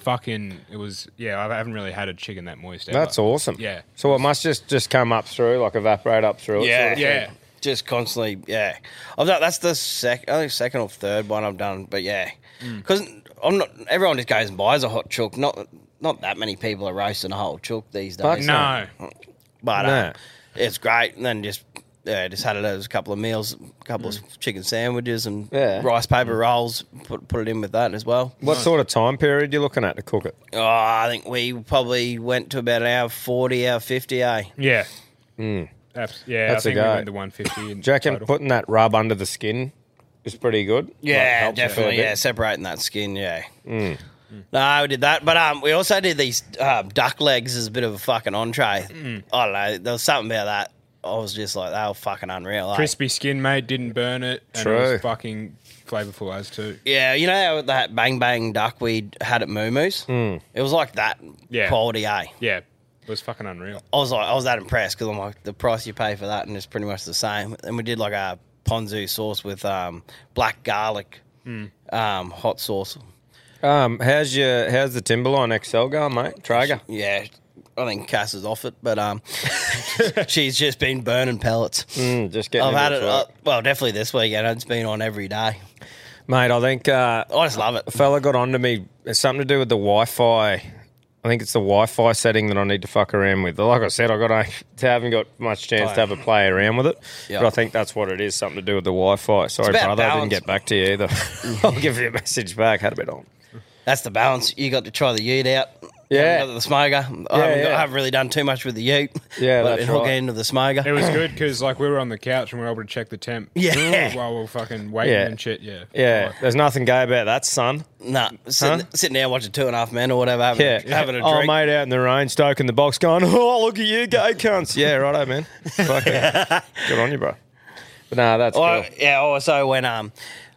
Speaker 4: I haven't really had a chicken that moist ever.
Speaker 2: That's awesome.
Speaker 4: Yeah.
Speaker 2: So it must just come up through, like evaporate up through it.
Speaker 1: Yeah.
Speaker 2: sort of thing.
Speaker 4: Yeah.
Speaker 1: Just constantly, yeah. That's the second or third one I've done, but yeah. Because everyone just goes and buys a hot chook. Not that many people are roasting a whole chook these days.
Speaker 2: Fuck
Speaker 4: No.
Speaker 1: But
Speaker 2: No.
Speaker 1: it's great. And then just had it as a couple of meals, a couple of chicken sandwiches and
Speaker 2: Yeah.
Speaker 1: rice paper rolls. Put it in with that as well.
Speaker 2: What sort of time period are you looking at to cook it?
Speaker 1: Oh, I think we probably went to about an hour 40, hour 50, eh?
Speaker 4: Yeah.
Speaker 2: Mm.
Speaker 4: Yeah,
Speaker 2: That's
Speaker 4: I
Speaker 2: a
Speaker 4: think we
Speaker 2: go.
Speaker 4: went to 150 in
Speaker 2: Do you reckon
Speaker 4: total.
Speaker 2: putting that rub under the skin is pretty good? Like,
Speaker 1: Yeah,
Speaker 2: helps a fair
Speaker 1: definitely.
Speaker 2: bit?
Speaker 1: Yeah, separating that skin. Yeah. No, we did that, but we also did these duck legs as a bit of a fucking entree. I don't know. There was something about that. I was just like, they were fucking unreal. eh?
Speaker 4: Crispy skin, mate, didn't burn it. And
Speaker 2: True.
Speaker 4: it was fucking flavourful as too.
Speaker 1: Yeah, you know how that bang bang duck we had at Moo Moo's? It was like that
Speaker 4: Yeah.
Speaker 1: quality, eh?
Speaker 4: Yeah. It was fucking unreal.
Speaker 1: I was that impressed because I'm like, the price you pay for that and it's pretty much the same. And we did like a ponzu sauce with black garlic hot sauce.
Speaker 2: How's the Timberline XL going, mate? Traeger.
Speaker 1: Yeah, I think Cass is off it, but she's just been burning pellets.
Speaker 2: Just getting
Speaker 1: I've had
Speaker 2: into
Speaker 1: it, well, definitely this weekend. It's been on every day.
Speaker 2: Mate, I think
Speaker 1: I just love it.
Speaker 2: a fella got onto me. It's something to do with the Wi-Fi. I think it's the Wi-Fi setting that I need to fuck around with. Like I said, I haven't got much chance to have a play around with it.
Speaker 1: Yep.
Speaker 2: But I think that's what it is, something to do with the Wi-Fi. Sorry,
Speaker 1: about
Speaker 2: brother, I didn't
Speaker 1: balance.
Speaker 2: get back to you either. I'll give you a message back. Had a bit on.
Speaker 1: That's the balance. You got to try the ute out.
Speaker 2: Yeah.
Speaker 1: Got the smoker. I haven't really done too much with the ute.
Speaker 2: Yeah,
Speaker 1: but
Speaker 2: that's
Speaker 1: been hooking
Speaker 2: right.
Speaker 1: into the smoker.
Speaker 4: It was good because like we were on the couch and we were able to check the temp.
Speaker 1: Yeah.
Speaker 4: While we were fucking waiting
Speaker 2: Yeah.
Speaker 4: and shit. Yeah.
Speaker 2: Yeah, there's nothing gay about that, son.
Speaker 1: Nah, sitting there watching 2.5 Men or whatever, having a drink.
Speaker 2: Oh, mate, out in the rain, stoking the box, going, oh, look at you, gay cunts. Yeah, righto, man. Fuck yeah. Good on you, bro. But nah, that's cool.
Speaker 1: Yeah, also when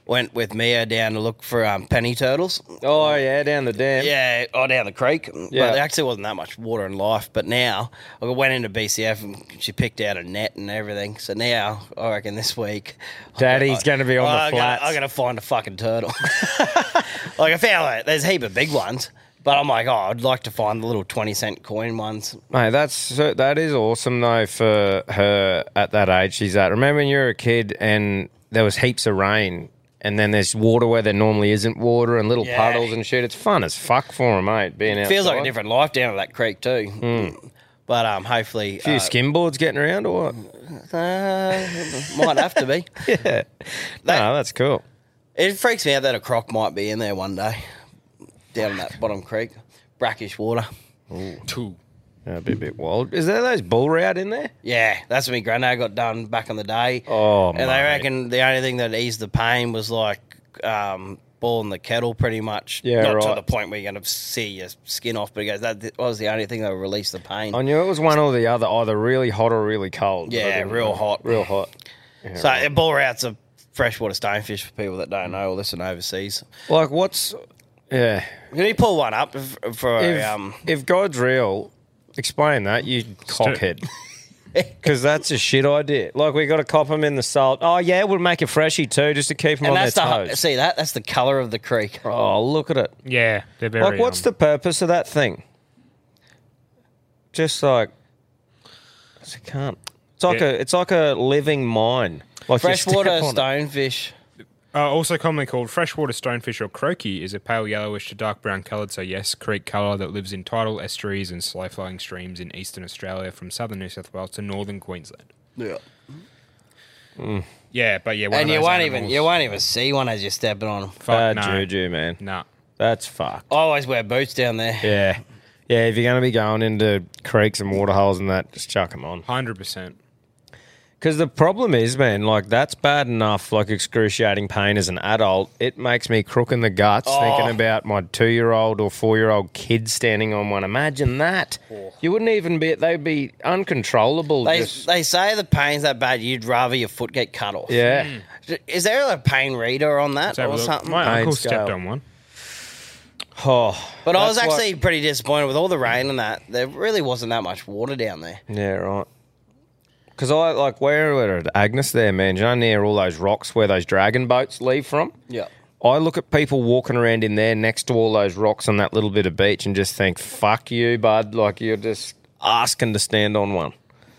Speaker 1: Went with Mia down to look for penny turtles.
Speaker 2: Oh, yeah, down the dam.
Speaker 1: Yeah, down the creek.
Speaker 2: Yeah.
Speaker 1: But there actually wasn't that much water in life. But now, I went into BCF and she picked out a net and everything. So now, I reckon this week...
Speaker 2: Daddy's going to be on the flats.
Speaker 1: I'm going to find a fucking turtle. Like, I found there's a heap of big ones. But I'm like, I'd like to find the little 20-cent coin ones.
Speaker 2: Mate, that is awesome, though, for her at that age she's at. Remember when you were a kid and there was heaps of rain and then there's water where there normally isn't water and little puddles and shit. It's fun as fuck for them, mate, being outside.
Speaker 1: Feels like a different life down at that creek too. But hopefully...
Speaker 2: A few skimboards getting around or what?
Speaker 1: Might have to be.
Speaker 2: Yeah. No, that's cool.
Speaker 1: It freaks me out that a croc might be in there one day down in that bottom creek. Brackish water.
Speaker 4: Two.
Speaker 2: That'd be a bit wild. Is there those bull rout in there?
Speaker 1: Yeah, that's when my granddad got done back in the day.
Speaker 2: Oh,
Speaker 1: and they reckon the only thing that eased the pain was like boiling the kettle pretty much.
Speaker 2: Yeah,
Speaker 1: Not
Speaker 2: right.
Speaker 1: to the point where you're going to see your skin off, but he goes, that was the only thing that would release the pain.
Speaker 2: I knew it was one or the other, either really hot or really cold.
Speaker 1: Yeah,
Speaker 2: I didn't
Speaker 1: real
Speaker 2: know.
Speaker 1: hot.
Speaker 2: Real hot. Yeah,
Speaker 1: So a bull rout's a freshwater stonefish for people that don't know or listen overseas.
Speaker 2: Like, what's... Yeah.
Speaker 1: Can you pull one up for
Speaker 2: If God's real, explain that, you cockhead. Because that's a shit idea. Like, we got to cop them in the salt. Oh, yeah, we'll make it freshy too, just to keep them
Speaker 1: and
Speaker 2: on their
Speaker 1: that's
Speaker 2: toes.
Speaker 1: see that's the colour of the creek.
Speaker 2: Oh, look at it.
Speaker 4: Yeah, they're very.
Speaker 2: Like, what's the purpose of that thing? Just like... I can't... It's like a living mine. Like
Speaker 1: Freshwater
Speaker 2: you step on it.
Speaker 1: stonefish.
Speaker 4: Also commonly called freshwater stonefish or croaky, is a pale yellowish to dark brown coloured, so yes, creek colour that lives in tidal estuaries and slow-flowing streams in eastern Australia from southern New South Wales to northern Queensland.
Speaker 1: Yeah.
Speaker 4: Yeah, but yeah,
Speaker 1: And you won't even see one as you're stepping on them.
Speaker 2: Bad
Speaker 4: no.
Speaker 2: juju, man.
Speaker 4: Nah.
Speaker 2: That's fucked.
Speaker 1: I always wear boots down there.
Speaker 2: Yeah. Yeah, if you're going to be going into creeks and waterholes and that, just chuck them on.
Speaker 4: 100%.
Speaker 2: Because the problem is, man, like, that's bad enough, like, excruciating pain as an adult. It makes me crook in the guts thinking about my 2-year-old or 4-year-old kid standing on one. Imagine that. You wouldn't even be... They'd be uncontrollable.
Speaker 1: They say the pain's that bad, you'd rather your foot get cut off.
Speaker 2: Yeah.
Speaker 1: Is there a pain reader on that
Speaker 4: Let's have a
Speaker 1: or
Speaker 4: look.
Speaker 1: something?
Speaker 4: My
Speaker 2: Pain
Speaker 4: uncle
Speaker 2: scale.
Speaker 4: stepped on one.
Speaker 2: Oh.
Speaker 1: But I was
Speaker 2: that's
Speaker 1: actually pretty disappointed with all the rain and that. There really wasn't that much water down there.
Speaker 2: Yeah, right. Because I, like, where at Agnes there, man, you know, near all those rocks where those dragon boats leave from?
Speaker 1: Yeah.
Speaker 2: I look at people walking around in there next to all those rocks on that little bit of beach and just think, fuck you, bud. Like, you're just asking to stand on one.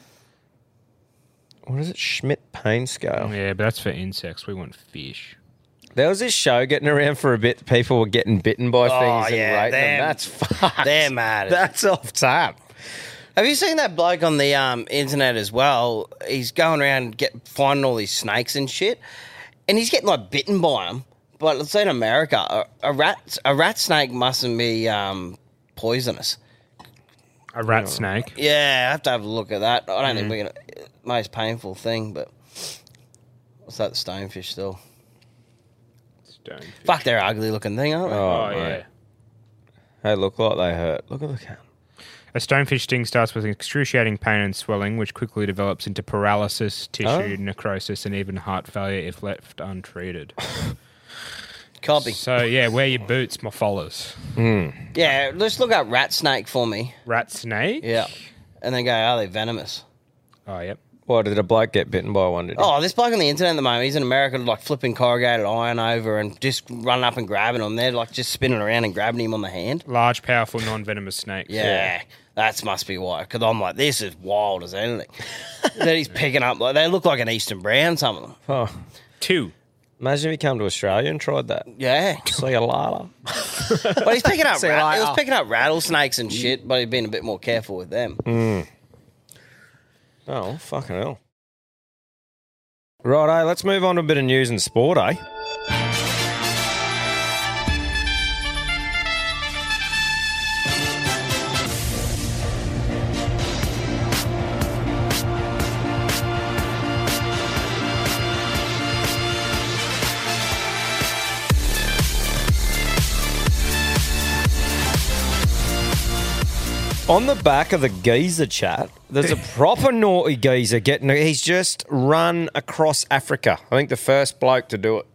Speaker 2: What is it? Schmidt pain scale.
Speaker 4: Yeah, but that's for insects. We want fish.
Speaker 2: There was this show getting around for a bit. People were getting bitten by things and
Speaker 1: yeah,
Speaker 2: rating them.
Speaker 1: them-
Speaker 2: That's fucked.
Speaker 1: They're mad.
Speaker 2: That's off tap.
Speaker 1: Have you seen that bloke on the internet as well? He's going around finding all these snakes and shit, and he's getting like bitten by them. But let's say in America, a rat snake mustn't be poisonous.
Speaker 4: A rat snake.
Speaker 1: Yeah, I have to have a look at that. I don't think we're gonna most painful thing, but what's that? The stonefish still.
Speaker 4: Stonefish.
Speaker 1: Fuck, they're an ugly looking thing, aren't they?
Speaker 4: Oh,
Speaker 2: mate.
Speaker 4: yeah.
Speaker 2: They look like they hurt. Look at the cat.
Speaker 4: A stonefish sting starts with excruciating pain and swelling, which quickly develops into paralysis, tissue necrosis, and even heart failure if left untreated.
Speaker 1: Copy.
Speaker 4: So, yeah, wear your boots, my followers.
Speaker 1: Yeah, let's look up rat snake for me.
Speaker 4: Rat snake?
Speaker 1: Yeah. And then go, are they venomous?
Speaker 4: Oh, yep.
Speaker 2: Why did a bloke get bitten by one? Did he?
Speaker 1: Oh, this bloke on the internet at the moment, he's in America like flipping corrugated iron over and just running up and grabbing him. They're like just spinning around and grabbing him on the hand.
Speaker 4: Large, powerful, non-venomous snakes.
Speaker 1: Yeah, that must be why. Because I'm like, this is wild as anything. That he's picking up, like they look like an Eastern Brown, some of them.
Speaker 2: Oh.
Speaker 4: 2.
Speaker 2: Imagine if you come to Australia and tried that.
Speaker 1: Yeah.
Speaker 2: See you later.
Speaker 1: But he's picking up,
Speaker 2: See you later.
Speaker 1: he was picking up rattlesnakes and shit, but he's been a bit more careful with them.
Speaker 2: Oh, fucking hell. Righto, let's move on to a bit of news and sport, eh? On the back of the geezer chat, there's a proper naughty geezer he's just run across Africa. I think the first bloke to do it.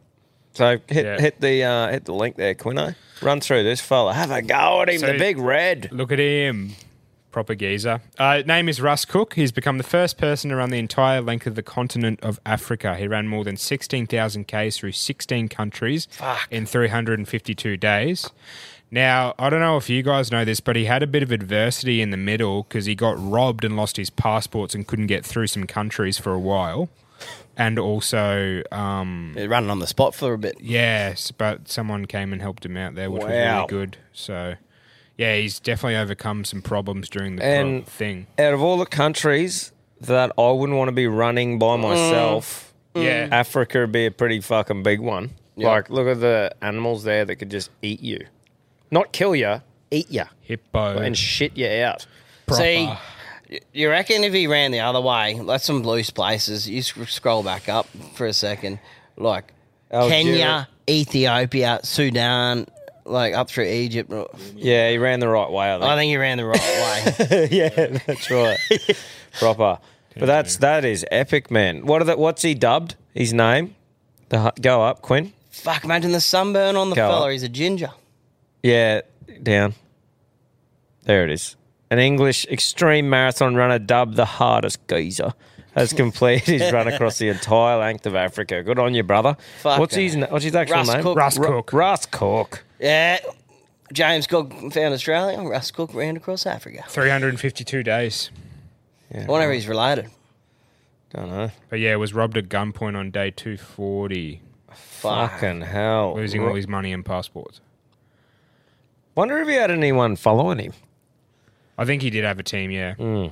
Speaker 2: So hit the link there, Quino. Run through this fella. Have a go at him,
Speaker 4: So-
Speaker 2: the big red.
Speaker 4: Look at him. Proper geezer. Name is Russ Cook. He's become the first person to run the entire length of the continent of Africa. He ran more than 16,000 Ks through 16 countries in 352 days. Now, I don't know if you guys know this, but he had a bit of adversity in the middle because he got robbed and lost his passports and couldn't get through some countries for a while. And also,
Speaker 1: He's running on the spot for a bit.
Speaker 4: yes, but someone came and helped him out there, which was
Speaker 2: Wow.
Speaker 4: really good. So, yeah, he's definitely overcome some problems during the
Speaker 2: And-
Speaker 4: thing.
Speaker 2: Out of all the countries that I wouldn't want to be running by myself,
Speaker 4: Yeah.
Speaker 2: Africa would be a pretty fucking big one.
Speaker 1: Yeah.
Speaker 2: Like, look at the animals there that could just eat you. Not kill you, eat you.
Speaker 4: Hippo.
Speaker 2: And shit you out.
Speaker 1: See, you reckon if he ran the other way, that's some loose places. You scroll back up for a second. Like
Speaker 2: Algeria.
Speaker 1: Kenya, Ethiopia, Sudan, like up through Egypt.
Speaker 2: Yeah, he ran the right way, I think.
Speaker 1: I think you ran the right way.
Speaker 2: Yeah, that's right. Proper. But that is epic, man. What's he dubbed? His name? Go up, Quinn.
Speaker 1: Fuck, imagine the sunburn on the
Speaker 2: Go
Speaker 1: fella.
Speaker 2: up.
Speaker 1: He's a ginger.
Speaker 2: Yeah, down. There it is. An English extreme marathon runner dubbed the hardest geezer has completed his run across the entire length of Africa. Good on you, brother.
Speaker 1: Fuck
Speaker 2: What's his actual
Speaker 1: Russ
Speaker 2: name?
Speaker 1: Cook.
Speaker 4: Russ Cook.
Speaker 2: Russ Cook.
Speaker 1: Yeah. James Cook found Australia. Russ Cook ran across Africa.
Speaker 4: 352 days.
Speaker 1: I wonder if he's related.
Speaker 2: Don't know.
Speaker 4: But yeah, was robbed at gunpoint on day 240,
Speaker 2: Fucking hell.
Speaker 4: losing all his money and passports.
Speaker 2: Wonder if he had anyone following him.
Speaker 4: I think he did have a team, yeah.
Speaker 2: Mm.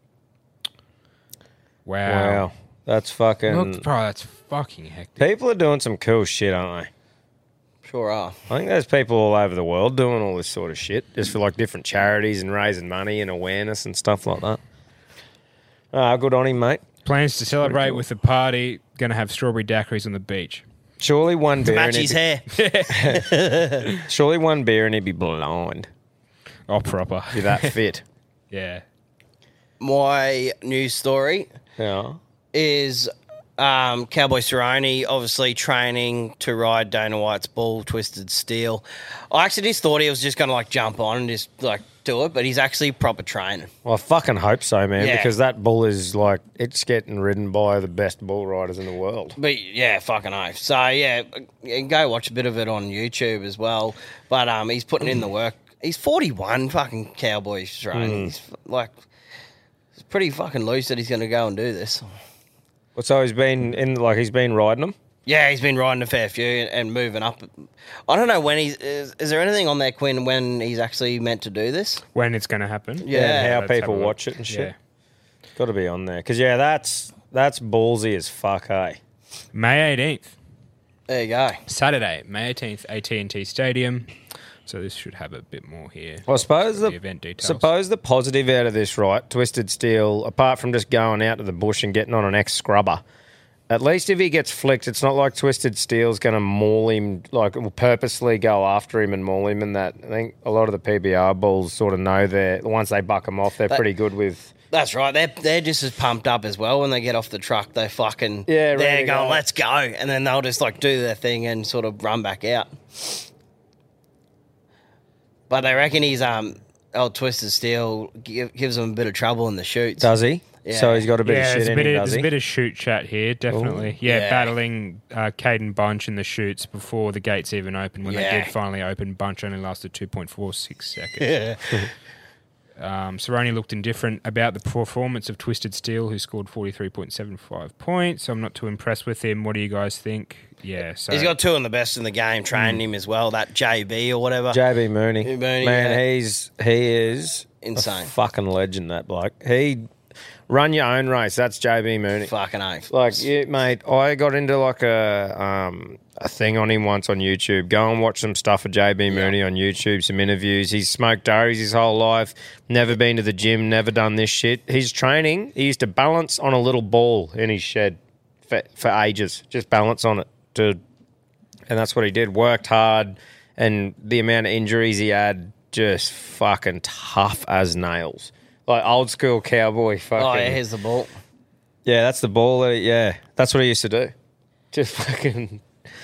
Speaker 4: Wow.
Speaker 2: That's fucking...
Speaker 4: Look, bro, that's fucking hectic.
Speaker 2: People are doing some cool shit, aren't they?
Speaker 1: Sure are.
Speaker 2: I think there's people all over the world doing all this sort of shit, just for like different charities and raising money and awareness and stuff like that. Good on him, mate.
Speaker 4: Plans to celebrate with the party. Going to have strawberry daiquiris on the beach.
Speaker 2: Surely one beer.
Speaker 1: Match
Speaker 2: and
Speaker 1: his
Speaker 2: he'd
Speaker 1: hair.
Speaker 2: be, surely one beer and he'd be blind.
Speaker 4: Oh, proper.
Speaker 2: Be that fit.
Speaker 4: Yeah.
Speaker 1: My news story
Speaker 2: Yeah.
Speaker 1: is Cowboy Cerrone obviously training to ride Dana White's bull, Twisted Steel. I actually just thought he was just going to like jump on and just like do it, but he's actually proper training.
Speaker 2: Well, I fucking hope so, man,
Speaker 1: Yeah.
Speaker 2: because that bull is like, it's getting ridden by the best bull riders in the world.
Speaker 1: But yeah, fucking oath. So yeah, you can go watch a bit of it on YouTube as well. But he's putting in the work. He's 41, fucking Cowboy Cerrone. He's like, it's pretty fucking loose that he's going to go and do this.
Speaker 2: So he's been he's been riding them?
Speaker 1: Yeah, he's been riding a fair few and moving up. I don't know when is there anything on there, Quinn, when he's actually meant to do this?
Speaker 4: When it's going to happen.
Speaker 1: Yeah.
Speaker 2: And how
Speaker 4: Let's
Speaker 2: people
Speaker 4: have a look.
Speaker 2: watch it and shit.
Speaker 4: Yeah.
Speaker 2: Got to be on there. Because, yeah, that's ballsy as fuck, eh?
Speaker 4: May 18th.
Speaker 1: There you go.
Speaker 4: Saturday, May 18th, AT&T Stadium. So this should have a bit more here.
Speaker 2: Well, I suppose
Speaker 4: The event details.
Speaker 2: Suppose the positive out of this, right? Twisted Steel, apart from just going out to the bush and getting on an ex-scrubber, at least if he gets flicked, it's not like Twisted Steel's going to maul him, like will purposely go after him and maul him and that. I think a lot of the PBR bulls sort of know once they buck them off, they're pretty good with...
Speaker 1: That's right. They're just as pumped up as well when they get off the truck. They fucking
Speaker 2: Yeah, ready
Speaker 1: they're
Speaker 2: to
Speaker 1: going,
Speaker 2: go.
Speaker 1: let's go, and then they'll just like do their thing and sort of run back out. But they reckon he's old Twisted Steel gives him a bit of trouble in the shoots.
Speaker 2: Does he?
Speaker 1: Yeah.
Speaker 2: So he's got a bit
Speaker 4: Yeah,
Speaker 2: of
Speaker 4: there's
Speaker 2: shit
Speaker 4: a
Speaker 2: in
Speaker 4: bit
Speaker 2: him,
Speaker 4: of,
Speaker 2: does
Speaker 4: there's a
Speaker 2: he?
Speaker 4: bit of shoot chat here, definitely. Yeah,
Speaker 1: Yeah.
Speaker 4: battling Caden Bunch in the shoots before the gates even opened. When they
Speaker 1: Yeah.
Speaker 4: did finally open, Bunch only lasted 2.46 seconds. Cerrone looked indifferent about the performance of Twisted Steel, who scored 43.75 points. I'm not too impressed with him. What do you guys think? Yeah, so
Speaker 1: He's got two of the best in the game training him as well. That JB or whatever.
Speaker 2: JB Mooney.
Speaker 1: Mooney,
Speaker 2: Man,
Speaker 1: yeah.
Speaker 2: he is
Speaker 1: Insane.
Speaker 2: a fucking legend, that bloke. He run your own race. That's JB Mooney.
Speaker 1: Fucking oath.
Speaker 2: Like, yeah, mate, I got into like a thing on him once on YouTube. Go and watch some stuff of JB Mooney on YouTube, some interviews. He's smoked durries his whole life, never been to the gym, never done this shit. He's training. He used to balance on a little ball in his shed for ages, just balance on it. And that's what he did. Worked hard, and the amount of injuries he had, just fucking tough as nails. Like old school cowboy fucking.
Speaker 1: Oh, yeah, here's the ball.
Speaker 2: Yeah, that's the ball. Yeah, that's what he used to do. Just fucking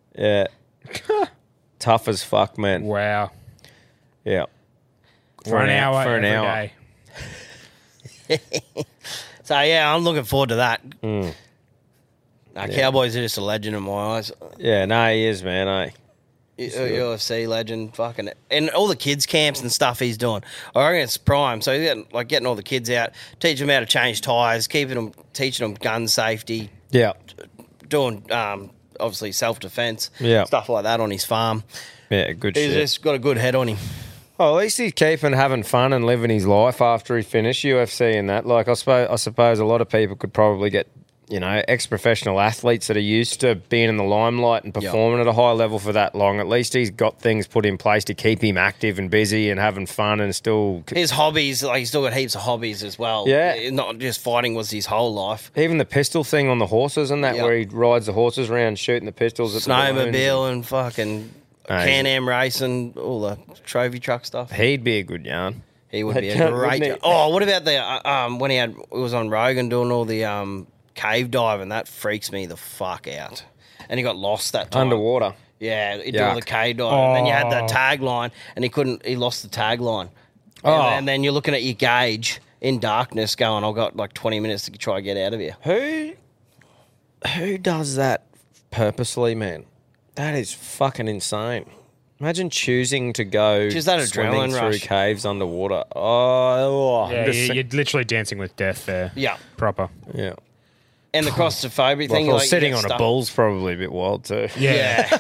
Speaker 2: Yeah. Tough as fuck, man.
Speaker 4: Wow.
Speaker 2: Yeah.
Speaker 4: For an hour
Speaker 2: For an
Speaker 4: every
Speaker 2: hour.
Speaker 4: day.
Speaker 1: So, yeah, I'm looking forward to that.
Speaker 2: Mm.
Speaker 1: Cowboys are just a legend in my eyes.
Speaker 2: Yeah, no, he is, man.
Speaker 1: UFC legend, fucking, and all the kids camps and stuff he's doing. I reckon it's prime. So he's getting all the kids out, teaching them how to change tires, teaching them gun safety,
Speaker 2: Yeah.
Speaker 1: doing obviously self defense,
Speaker 2: Yeah.
Speaker 1: stuff like that on his farm.
Speaker 2: Yeah, good
Speaker 1: He's
Speaker 2: shit.
Speaker 1: just got a good head on him.
Speaker 2: Well, at least he's keeping having fun and living his life after he finished UFC and that. Like, I suppose a lot of people could probably get, ex-professional athletes that are used to being in the limelight and performing at a high level for that long. At least he's got things put in place to keep him active and busy and having fun and still...
Speaker 1: His hobbies, like he's still got heaps of hobbies as well.
Speaker 2: Yeah.
Speaker 1: Not just fighting was his whole life.
Speaker 2: Even the pistol thing on the horses and that,
Speaker 1: Yep.
Speaker 2: where he rides the horses around shooting the pistols at the balloons.
Speaker 1: Snowmobile and fucking Can-Am racing, all the trophy truck stuff.
Speaker 2: He'd be a good yarn.
Speaker 1: He would be a
Speaker 2: Wouldn't
Speaker 1: great.
Speaker 2: he?
Speaker 1: Oh, what about the when he was on Rogan doing all the cave diving? That freaks me the fuck out. And he got lost that time.
Speaker 2: Underwater.
Speaker 1: Yeah, he did all the
Speaker 2: Yuck.
Speaker 1: cave diving. And then you had the tagline, and he lost the tagline. And then you're looking at your gauge in darkness, going, "I've got like 20 minutes to try to get out of here."
Speaker 2: Who does that purposely, man? That is fucking insane. Imagine choosing to go
Speaker 1: Just that
Speaker 2: swimming
Speaker 1: adrenaline
Speaker 2: through
Speaker 1: rush.
Speaker 2: caves underwater. Oh,
Speaker 4: Yeah,
Speaker 2: I'm just
Speaker 4: you're literally dancing with death there.
Speaker 1: Yeah.
Speaker 4: Proper.
Speaker 2: yeah.
Speaker 1: And the claustrophobic
Speaker 2: Well,
Speaker 1: thing,
Speaker 2: if I was
Speaker 1: like, you
Speaker 2: sitting
Speaker 1: get
Speaker 2: on a
Speaker 1: stuck-
Speaker 2: bull's probably a bit wild too.
Speaker 4: Yeah.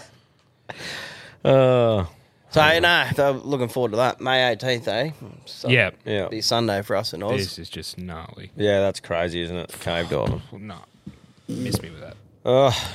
Speaker 1: So no, so looking forward to that. May 18th, eh? So
Speaker 4: Yeah.
Speaker 2: Yeah.
Speaker 1: Be Sunday for us in Oz.
Speaker 4: This is just gnarly.
Speaker 2: Yeah, that's crazy, isn't it? Cave diving.
Speaker 4: No. Miss me with that.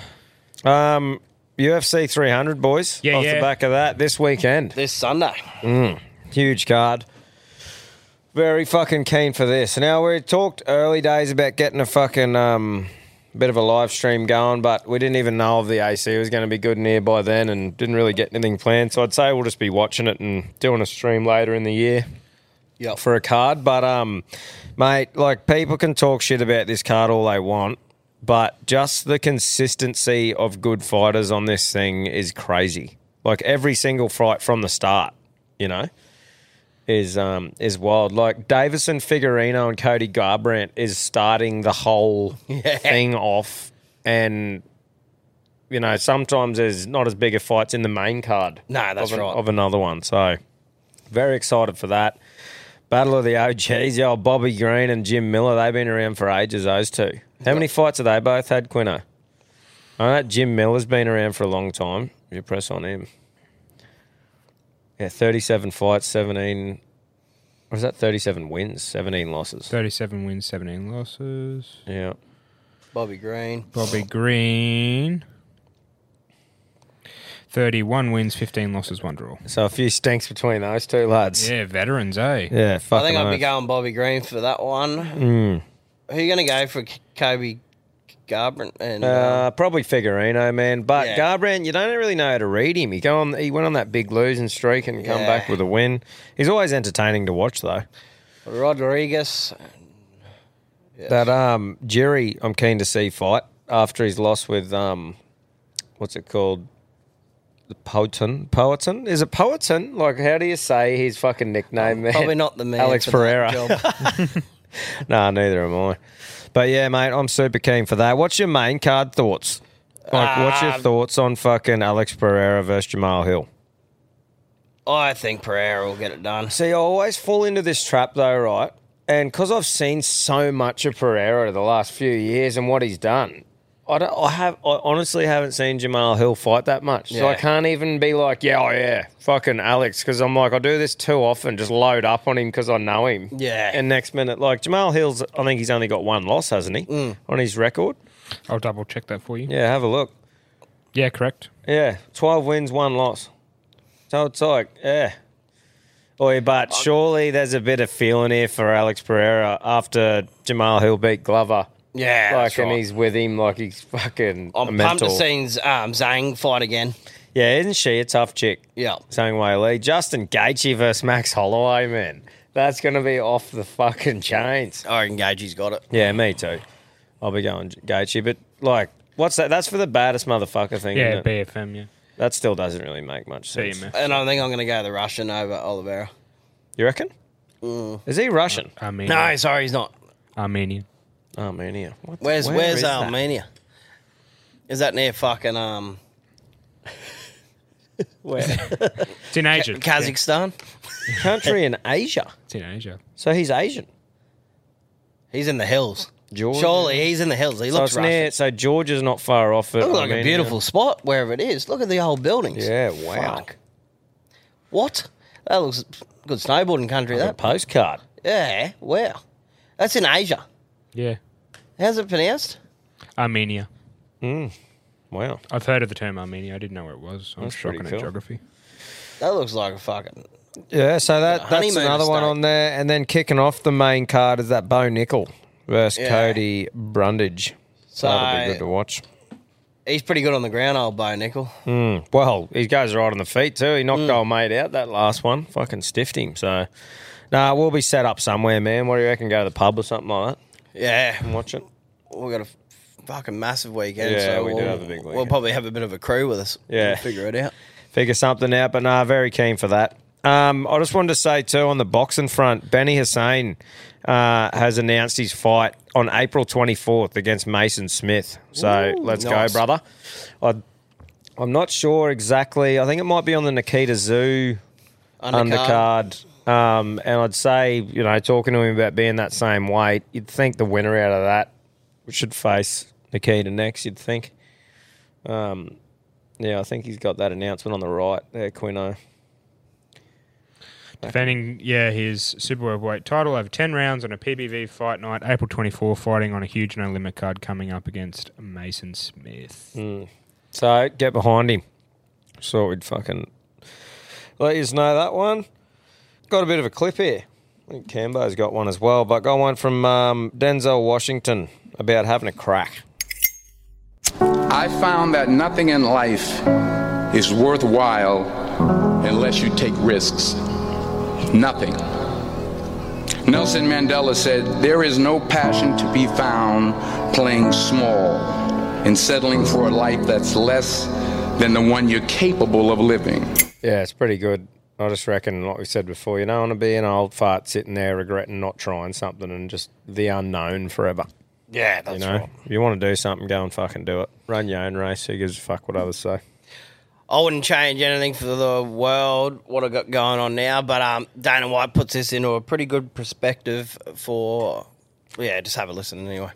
Speaker 2: UFC 300, boys.
Speaker 4: Yeah,
Speaker 2: Off the
Speaker 4: yeah.
Speaker 2: back of that, this weekend.
Speaker 1: This Sunday.
Speaker 2: Huge card. Very fucking keen for this. Now, we talked early days about getting a fucking bit of a live stream going, but we didn't even know if the AC was going to be good nearby then and didn't really get anything planned. So I'd say we'll just be watching it and doing a stream later in the year
Speaker 1: Yep.
Speaker 2: for a card. But, mate, like, people can talk shit about this card all they want, but just the consistency of good fighters on this thing is crazy. Like, every single fight from the start, is wild. Like, Davison Figueiredo and Cody Garbrandt is starting the whole thing off, and sometimes there's not as big a fights in the main card.
Speaker 1: No, that's right.
Speaker 2: Of another one. So very excited for that. Battle of the OGs, the old Bobby Green and Jim Miller. They've been around for ages. Those two. How many fights have they both had, Quino? I know that Jim Miller's been around for a long time. You press on him. Yeah, 37 fights, 17... Or is that 37 wins, 17 losses?
Speaker 4: 37 wins, 17 losses.
Speaker 2: Yeah.
Speaker 1: Bobby Green.
Speaker 4: Bobby Green. 31 wins, 15 losses, 1 draw.
Speaker 2: So a few stinks between those two lads.
Speaker 4: Yeah, veterans, eh?
Speaker 2: Yeah,
Speaker 1: I
Speaker 2: fucking
Speaker 1: think I'd be
Speaker 2: oath.
Speaker 1: going Bobby Green for that one. Who you going to go for Kobe Garbrandt? And,
Speaker 2: Probably Figueiredo, man. But
Speaker 1: Yeah.
Speaker 2: Garbrandt, you don't really know how to read him. He went on that big losing streak and come
Speaker 1: Yeah.
Speaker 2: back with a win. He's always entertaining to watch, though.
Speaker 1: Rodriguez.
Speaker 2: That Jerry, I'm keen to see fight after his loss with what's it called? The Poetin? Is it Poetin? Like, how do you say his fucking nickname, man?
Speaker 1: Probably not the man
Speaker 2: Alex
Speaker 1: for
Speaker 2: Pereira.
Speaker 1: that job.
Speaker 2: Nah, neither am I. But yeah, mate, I'm super keen for that. What's your main card thoughts? Like, what's your thoughts on fucking Alex Pereira versus Jamal Hill?
Speaker 1: I think Pereira will get it done.
Speaker 2: See, I always fall into this trap though, right? And because I've seen so much of Pereira the last few years and what he's done, I honestly haven't seen Jamal Hill fight that much. So I
Speaker 1: Yeah.
Speaker 2: can't even be like, fucking Alex, because I'm like, I do this too often, just load up on him because I know him.
Speaker 1: Yeah.
Speaker 2: And next minute, like Jamal Hill's, I think he's only got 1 loss, hasn't he, on his record?
Speaker 4: I'll double check that for you.
Speaker 2: Yeah, have a look.
Speaker 4: Yeah, correct.
Speaker 2: Yeah, 12 wins, 1 loss. So it's like, yeah. Oi, but surely there's a bit of feeling here for Alex Pereira after Jamal Hill beat Glover.
Speaker 1: Yeah,
Speaker 2: Like,
Speaker 1: that's
Speaker 2: and
Speaker 1: right.
Speaker 2: he's with him like he's fucking a
Speaker 1: I'm pumped
Speaker 2: mental.
Speaker 1: to see Zhang fight again.
Speaker 2: Yeah, isn't she a tough chick?
Speaker 1: Yeah.
Speaker 2: Zhang Wei Li. Justin Gaethje versus Max Holloway, man. That's going to be off the fucking chains.
Speaker 1: I reckon Gaethje's got it.
Speaker 2: Yeah, me too. I'll be going Gaethje. But, like, What's that? That's for the baddest motherfucker thing,
Speaker 4: Yeah,
Speaker 2: isn't it?
Speaker 4: BFM, yeah.
Speaker 2: That still doesn't really make much sense.
Speaker 4: BMF.
Speaker 1: And I think I'm going to go the Russian over Oliveira.
Speaker 2: You reckon? Is he Russian?
Speaker 4: Armenia.
Speaker 1: No, sorry, he's not.
Speaker 4: Armenia.
Speaker 2: Armenia.
Speaker 1: Where's
Speaker 2: where is that?
Speaker 1: Armenia? Is that near fucking
Speaker 2: Where?
Speaker 4: It's in Asia.
Speaker 1: Kazakhstan?
Speaker 2: Country in Asia.
Speaker 4: It's in Asia.
Speaker 2: So he's Asian.
Speaker 1: He's in the hills.
Speaker 2: Georgia.
Speaker 1: Surely he's in the hills. He
Speaker 2: So
Speaker 1: looks
Speaker 2: it's
Speaker 1: Russian.
Speaker 2: near. So Georgia's not far off it.
Speaker 1: Looks like a
Speaker 2: Armenia.
Speaker 1: beautiful spot wherever it is. Look at the old buildings.
Speaker 2: Yeah. Wow.
Speaker 1: Fuck. What? That looks good snowboarding country.
Speaker 2: That
Speaker 1: That.
Speaker 2: postcard.
Speaker 1: Yeah. Wow. That's in Asia.
Speaker 4: Yeah.
Speaker 1: How's it pronounced?
Speaker 4: Armenia.
Speaker 2: Wow.
Speaker 4: I've heard of the term Armenia. I didn't know where it was. I'm
Speaker 2: That's
Speaker 4: shocking
Speaker 2: pretty
Speaker 4: at
Speaker 2: cool.
Speaker 4: geography.
Speaker 1: That looks like a fucking.
Speaker 2: Yeah. So that's
Speaker 1: honeymoon
Speaker 2: another one
Speaker 1: estate.
Speaker 2: on there, and then kicking off the main card is that Bo Nickel versus
Speaker 1: Yeah.
Speaker 2: Cody Brundage.
Speaker 1: So
Speaker 2: That'll be good to watch.
Speaker 1: he's pretty good on the ground, old Bo Nickel.
Speaker 2: Well, he goes right on the feet too. He knocked old mate out that last one. Fucking stiffed him. So, we'll be set up somewhere, man. What do you reckon? Go to the pub or something like that
Speaker 1: Yeah.
Speaker 2: and watch it?
Speaker 1: We've got a fucking massive weekend.
Speaker 2: Yeah,
Speaker 1: so
Speaker 2: we do
Speaker 1: we'll,
Speaker 2: have a big
Speaker 1: We'll
Speaker 2: weekend.
Speaker 1: probably have a bit of a crew with us.
Speaker 2: Yeah.
Speaker 1: We'll figure it out.
Speaker 2: Figure something out. But very keen for that. I just wanted to say too on the boxing front, Benny Hussein has announced his fight on April 24th against Mason Smith. So let's
Speaker 1: nice.
Speaker 2: go, brother. I'm not sure exactly. I think it might be on the Nikita Zoo undercard. And I'd say, talking to him about being that same weight, you'd think the winner out of that should face Nikita next, you'd think. I think he's got that announcement on the right there, Quino.
Speaker 4: Defending, his super welterweight title over 10 rounds on a PBV fight night, April 24, fighting on a huge no-limit card coming up against Mason Smith.
Speaker 2: So get behind him. So we'd fucking let you know that one. Got a bit of a clip here. I think Cambo's got one as well, but got one from Denzel Washington about having a crack.
Speaker 6: I found that nothing in life is worthwhile unless you take risks. Nothing. Nelson Mandela said, "There is no passion to be found playing small and settling for a life that's less than the one you're capable of living."
Speaker 2: Yeah, it's pretty good. I just reckon, like we said before, you don't want to be an old fart sitting there regretting not trying something and just the unknown forever.
Speaker 1: Yeah, that's right.
Speaker 2: If you want to do something, go and fucking do it. Run your own race. Who gives a fuck what others say?
Speaker 1: I wouldn't change anything for the world, what I got going on now, but Dana White puts this into a pretty good perspective for, just have a listen anyway.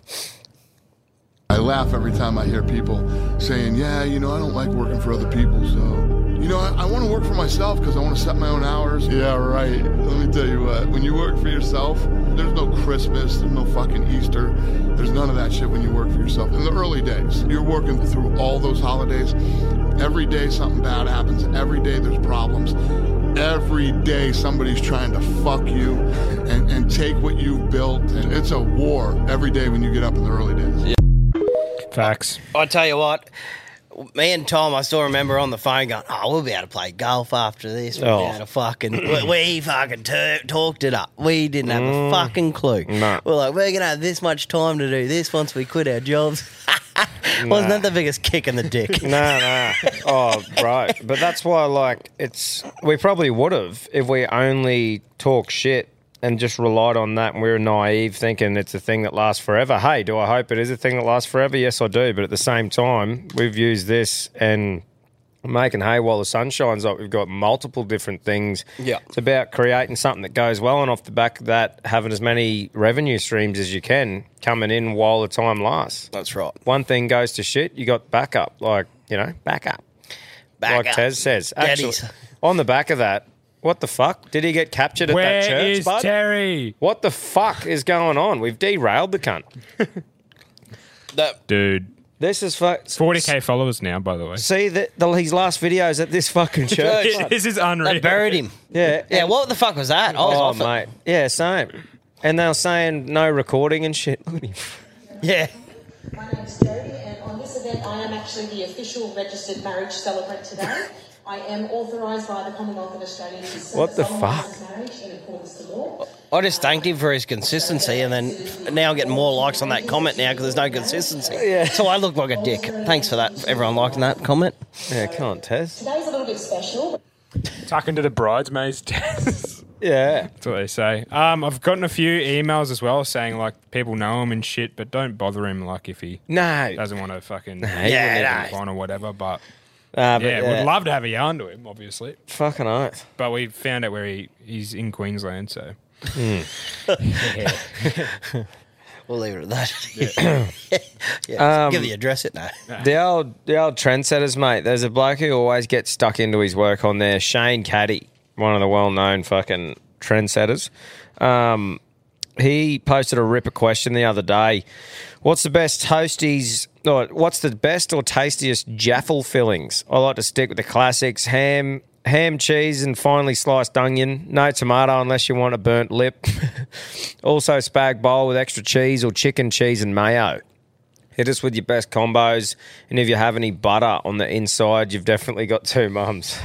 Speaker 7: I laugh every time I hear people saying, I don't like working for other people, so... I want to work for myself because I want to set my own hours. Yeah, right. Let me tell you what, when you work for yourself, there's no Christmas, there's no fucking Easter, there's none of that shit when you work for yourself. In the early days, you're working through all those holidays. Every day something bad happens. Every day there's problems. Every day somebody's trying to fuck you and take what you've built. And it's a war every day when you get up in the early days.
Speaker 4: Facts.
Speaker 1: I tell you what, me and Tom, I still remember on the phone going, we'll be able to play golf after this. We'll be able to fucking, we fucking talked it up. We didn't have a fucking clue.
Speaker 2: No.
Speaker 1: We're like, we're going to have this much time to do this once we quit our jobs. Wasn't that the biggest kick in the dick?
Speaker 2: No. Oh, right. But that's why, we probably would have if we only talk shit and just relied on that and we were naive thinking it's a thing that lasts forever. Hey, do I hope it is a thing that lasts forever? Yes, I do. But at the same time, we've used this and making hay while the sun shines up. We've got multiple different things.
Speaker 1: Yeah.
Speaker 2: It's about creating something that goes well, and off the back of that, having as many revenue streams as you can coming in while the time lasts.
Speaker 1: That's right.
Speaker 2: One thing goes to shit, you got backup. Backup.
Speaker 1: Back
Speaker 2: Like
Speaker 1: up.
Speaker 2: Tez says. Actually,
Speaker 1: Daddies.
Speaker 2: on the back of that, what the fuck? Did he get captured at
Speaker 4: Where
Speaker 2: that church,
Speaker 4: is
Speaker 2: bud?
Speaker 4: Terry?
Speaker 2: What the fuck is going on? We've derailed the cunt.
Speaker 4: Dude.
Speaker 2: This is
Speaker 4: 40k followers now, by the way.
Speaker 2: See his last videos at this fucking church.
Speaker 4: This is unreal.
Speaker 1: They buried him.
Speaker 2: Yeah.
Speaker 1: Yeah, what the fuck was that? I was
Speaker 2: Oh,
Speaker 1: off it.
Speaker 2: mate. Yeah, same. And they were saying no recording and shit. Look at him.
Speaker 1: Yeah.
Speaker 8: My name's Jodie, and on this event, I am actually the official registered marriage celebrant today. I am authorised by the Commonwealth of Australia to
Speaker 2: What the fuck?
Speaker 8: marriage in accordance to law.
Speaker 1: I just thanked him for his consistency, and then now I'm getting more likes on that comment now because there's no consistency.
Speaker 2: Yeah.
Speaker 1: So I look like a dick. Thanks for that, for everyone liking that comment.
Speaker 2: Yeah, come on, Tez.
Speaker 8: Today's a little bit special.
Speaker 4: Tuck into the bridesmaids test.
Speaker 2: Yeah.
Speaker 4: That's what they say. I've gotten a few emails as well saying like people know him and shit, but don't bother him like if he
Speaker 2: No.
Speaker 4: doesn't want to fucking
Speaker 1: Yeah,
Speaker 4: on or whatever. But
Speaker 2: But
Speaker 4: would love to have a yarn to him, obviously.
Speaker 2: Fucking oath.
Speaker 4: But we found out where he's in Queensland, so
Speaker 1: We'll leave it at that. Yeah. Give the address it now.
Speaker 2: The old trendsetters, mate. There's a bloke who always gets stuck into his work on there, Shane Caddy, one of the well-known fucking trendsetters. He posted a ripper question the other day. What's the best toasties, or what's the best or tastiest jaffle fillings? I like to stick with the classics: ham, cheese, and finely sliced onion. No tomato unless you want a burnt lip. Also spag bowl with extra cheese or chicken, cheese, and mayo. Hit us with your best combos, and if you have any butter on the inside, you've definitely got two mums.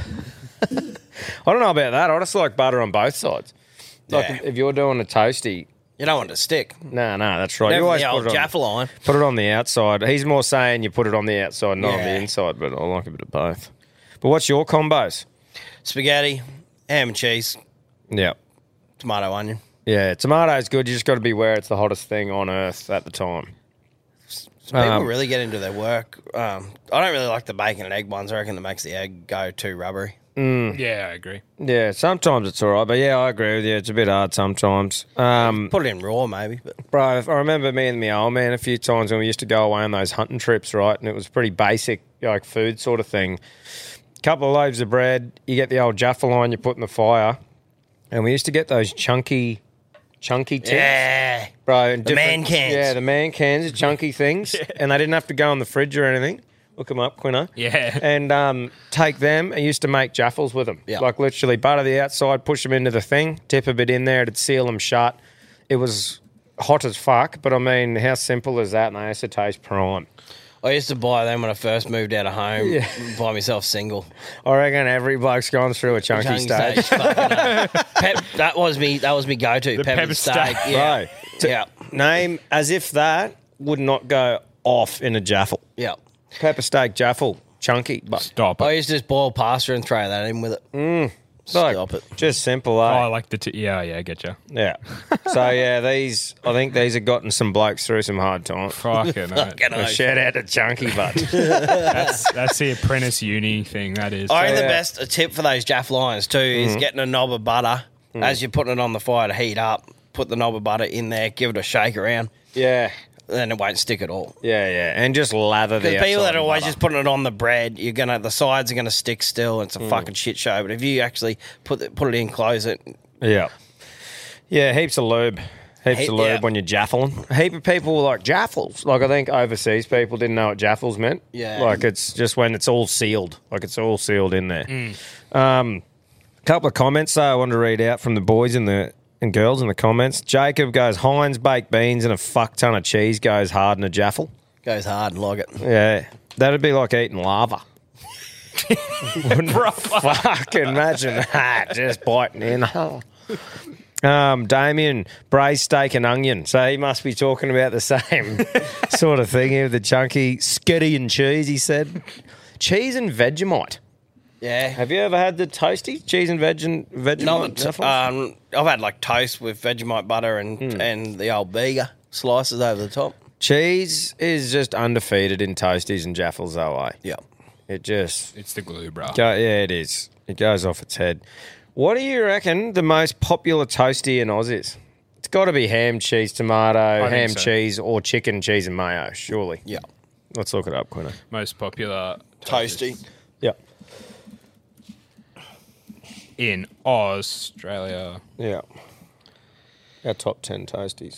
Speaker 2: I don't know about that. I just like butter on both sides. Like
Speaker 1: Yeah.
Speaker 2: if you're doing a toasty.
Speaker 1: You don't want it to stick.
Speaker 2: No, that's right.
Speaker 1: Never
Speaker 2: You always
Speaker 1: the old
Speaker 2: put it on,
Speaker 1: Jaffa line.
Speaker 2: put it on the outside. He's more saying you put it on the outside, not on the
Speaker 1: Yeah.
Speaker 2: inside, but I like a bit of both. But what's your combos?
Speaker 1: Spaghetti, ham and cheese,
Speaker 2: Yeah.
Speaker 1: tomato, onion.
Speaker 2: Yeah, tomato's good. You just got to be aware it's the hottest thing on earth at the time.
Speaker 1: People really get into their work. I don't really like the bacon and egg ones. I reckon it makes the egg go too rubbery.
Speaker 4: yeah, I agree.
Speaker 2: Yeah, sometimes it's all right, but yeah, I agree with you. It's a bit hard sometimes.
Speaker 1: Put it in raw, maybe. But
Speaker 2: Bro, I remember me and my old man a few times when we used to go away on those hunting trips, right? And it was pretty basic, like food sort of thing. Couple of loaves of bread, you get the old Jaffa line you put in the fire, and we used to get those chunky tins.
Speaker 1: yeah,
Speaker 2: Bro, and
Speaker 1: The man
Speaker 2: different-
Speaker 1: cans.
Speaker 2: Yeah, the man cans, chunky things, and they didn't have to go in the fridge or anything. Look them up, Quino.
Speaker 4: Yeah.
Speaker 2: And take them. I used to make jaffles with them.
Speaker 1: Yeah.
Speaker 2: Like literally butter the outside, push them into the thing, tip a bit in there, it'd seal them shut. It was hot as fuck, but I mean, how simple is that? And they used to taste prime.
Speaker 1: I used to buy them when I first moved out of home.
Speaker 2: Yeah.
Speaker 1: Buy myself single.
Speaker 2: I reckon every bloke's gone through a chunky stage.
Speaker 1: That was me go-to.
Speaker 4: The pepper
Speaker 1: steak.
Speaker 4: steak.
Speaker 1: Yeah.
Speaker 2: Bro,
Speaker 1: Yeah.
Speaker 2: name as if that would not go off in a jaffle.
Speaker 1: Yeah.
Speaker 2: Pepper steak jaffle, chunky, but
Speaker 4: Stop it.
Speaker 1: I used to just boil pasta and throw that in with it. Stop it.
Speaker 2: just simple,
Speaker 4: Oh,
Speaker 2: eh?
Speaker 4: I like the yeah, I get you.
Speaker 2: Yeah. So yeah, I think these have gotten some blokes through some hard times.
Speaker 4: Fucking
Speaker 2: A shout out to Chunky Butt.
Speaker 4: that's the apprentice uni thing. That is.
Speaker 1: I think the
Speaker 2: yeah.
Speaker 1: best tip for those Jaff lines too is getting a knob of butter as you're putting it on the fire to heat up. Put the knob of butter in there, give it a shake around,
Speaker 2: Yeah.
Speaker 1: then it won't stick at all.
Speaker 2: Yeah, and just lather the
Speaker 1: Because people
Speaker 2: outside
Speaker 1: that are
Speaker 2: in
Speaker 1: always
Speaker 2: butter.
Speaker 1: just putting it on the bread, the sides are gonna stick still. And it's a fucking shit show. But if you actually put it in, close it,
Speaker 2: Yeah. Yeah, heaps of lube. Heaps of lube
Speaker 1: Yeah.
Speaker 2: when you're jaffling. A heap of people like jaffles. Like I think overseas people didn't know what jaffles meant.
Speaker 1: Yeah.
Speaker 2: Like it's just when it's all sealed. Like it's all sealed in there. Couple of comments though I wanted to read out from the boys and girls in the comments. Jacob goes, Heinz baked beans and a fuck ton of cheese goes hard in a jaffle.
Speaker 1: goes hard and like it.
Speaker 2: Yeah. That'd be like eating lava. Fucking imagine that. Just biting in. Damien, braised steak and onion. So he must be talking about the same sort of thing here with the chunky skitty and cheese, he said. Cheese and Vegemite.
Speaker 1: Yeah.
Speaker 2: Have you ever had the toasty cheese and Vegemite?
Speaker 1: Not, I've had like toast with Vegemite butter and the old Bega slices over the top.
Speaker 2: Cheese is just undefeated in toasties and jaffles, though, eh?
Speaker 1: Yeah.
Speaker 2: It just...
Speaker 4: It's the glue, bro.
Speaker 2: Yeah, it is. It goes off its head. What do you reckon the most popular toasty in Oz is? It's got to be ham, cheese, tomato,
Speaker 4: think
Speaker 2: ham,
Speaker 4: so.
Speaker 2: cheese, or chicken, cheese, and mayo, surely.
Speaker 1: Yeah.
Speaker 2: Let's look it up, Quino.
Speaker 4: Most popular
Speaker 1: Toasty.
Speaker 2: Yeah.
Speaker 4: in Australia.
Speaker 2: Yeah. Our top 10 toasties.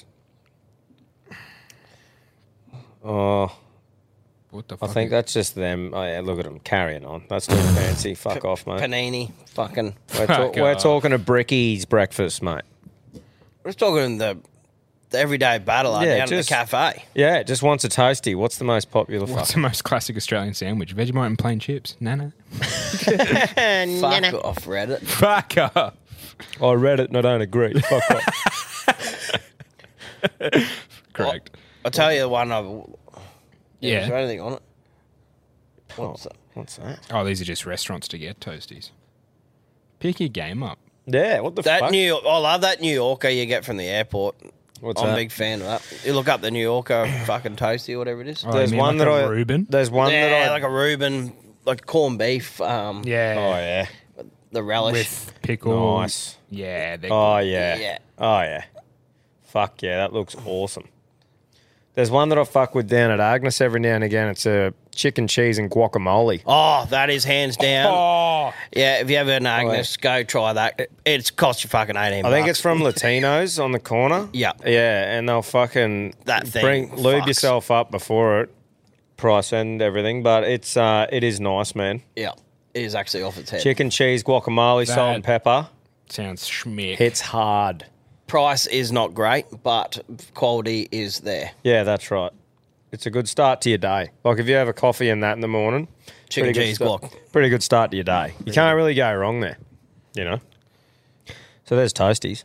Speaker 2: Oh,
Speaker 4: What the
Speaker 2: I
Speaker 4: fuck?
Speaker 2: think that's just them. Oh, yeah, look at them carrying on. That's too fancy. Fuck off, mate.
Speaker 1: Panini. Fucking.
Speaker 2: We're
Speaker 4: Fuck
Speaker 2: talking
Speaker 4: off.
Speaker 2: a Bricky's breakfast, mate.
Speaker 1: We're just talking the the everyday battler
Speaker 2: Yeah,
Speaker 1: down at the cafe.
Speaker 2: Yeah, just wants a toasty. What's the most popular
Speaker 4: What's the most classic Australian sandwich? Vegemite and plain chips. No.
Speaker 1: Fuck off, Reddit.
Speaker 4: Fuck off.
Speaker 2: I read it and I don't agree. Fuck off.
Speaker 4: Correct.
Speaker 1: I'll tell you the one I've...
Speaker 4: Yeah.
Speaker 1: Is there anything on it? What's that?
Speaker 2: What's that?
Speaker 4: Oh, these are just restaurants to get toasties. Pick your game up.
Speaker 2: Yeah, what the
Speaker 1: That
Speaker 2: fuck?
Speaker 1: New York, I love that New Yorker you get from the airport.
Speaker 2: What's
Speaker 1: I'm
Speaker 2: that?
Speaker 1: a big fan of that. You look up the New Yorker fucking toasty or whatever it is.
Speaker 4: Oh,
Speaker 2: There's
Speaker 4: you mean
Speaker 2: one
Speaker 4: like
Speaker 2: that
Speaker 4: a
Speaker 2: I...
Speaker 4: Reuben?
Speaker 2: There's one
Speaker 1: yeah,
Speaker 2: that I...
Speaker 1: like a Reuben, like corned beef.
Speaker 4: Yeah.
Speaker 2: Oh, yeah.
Speaker 1: The relish.
Speaker 4: With pickles.
Speaker 2: Nice.
Speaker 4: Yeah. They're
Speaker 2: Oh,
Speaker 4: good.
Speaker 2: yeah.
Speaker 1: Yeah.
Speaker 2: Oh, yeah. Fuck yeah, that looks awesome. There's one that I fuck with down at Agnes every now and again. It's a chicken, cheese, and guacamole.
Speaker 1: Oh, that is hands down.
Speaker 4: Oh.
Speaker 1: Yeah, if you have an Agnes, go try that. It's cost you fucking 18
Speaker 2: I think
Speaker 1: bucks.
Speaker 2: it's from Latinos on the corner.
Speaker 1: Yeah.
Speaker 2: Yeah, and they'll fucking
Speaker 1: That thing
Speaker 2: lube
Speaker 1: fucks.
Speaker 2: yourself up before it, price and everything. But it is nice, man.
Speaker 1: Yeah, it is actually off its head.
Speaker 2: Chicken, cheese, guacamole, salt and pepper.
Speaker 4: Sounds schmick.
Speaker 2: Hits hard.
Speaker 1: Price is not great, but quality is there.
Speaker 2: Yeah, that's right. It's a good start to your day. Like if you have a coffee and that in the morning,
Speaker 1: Chicken,
Speaker 2: pretty good
Speaker 1: cheese,
Speaker 2: start-
Speaker 1: guac.
Speaker 2: Pretty good start to your day. You can't really go wrong there, you know. So there's Toasties.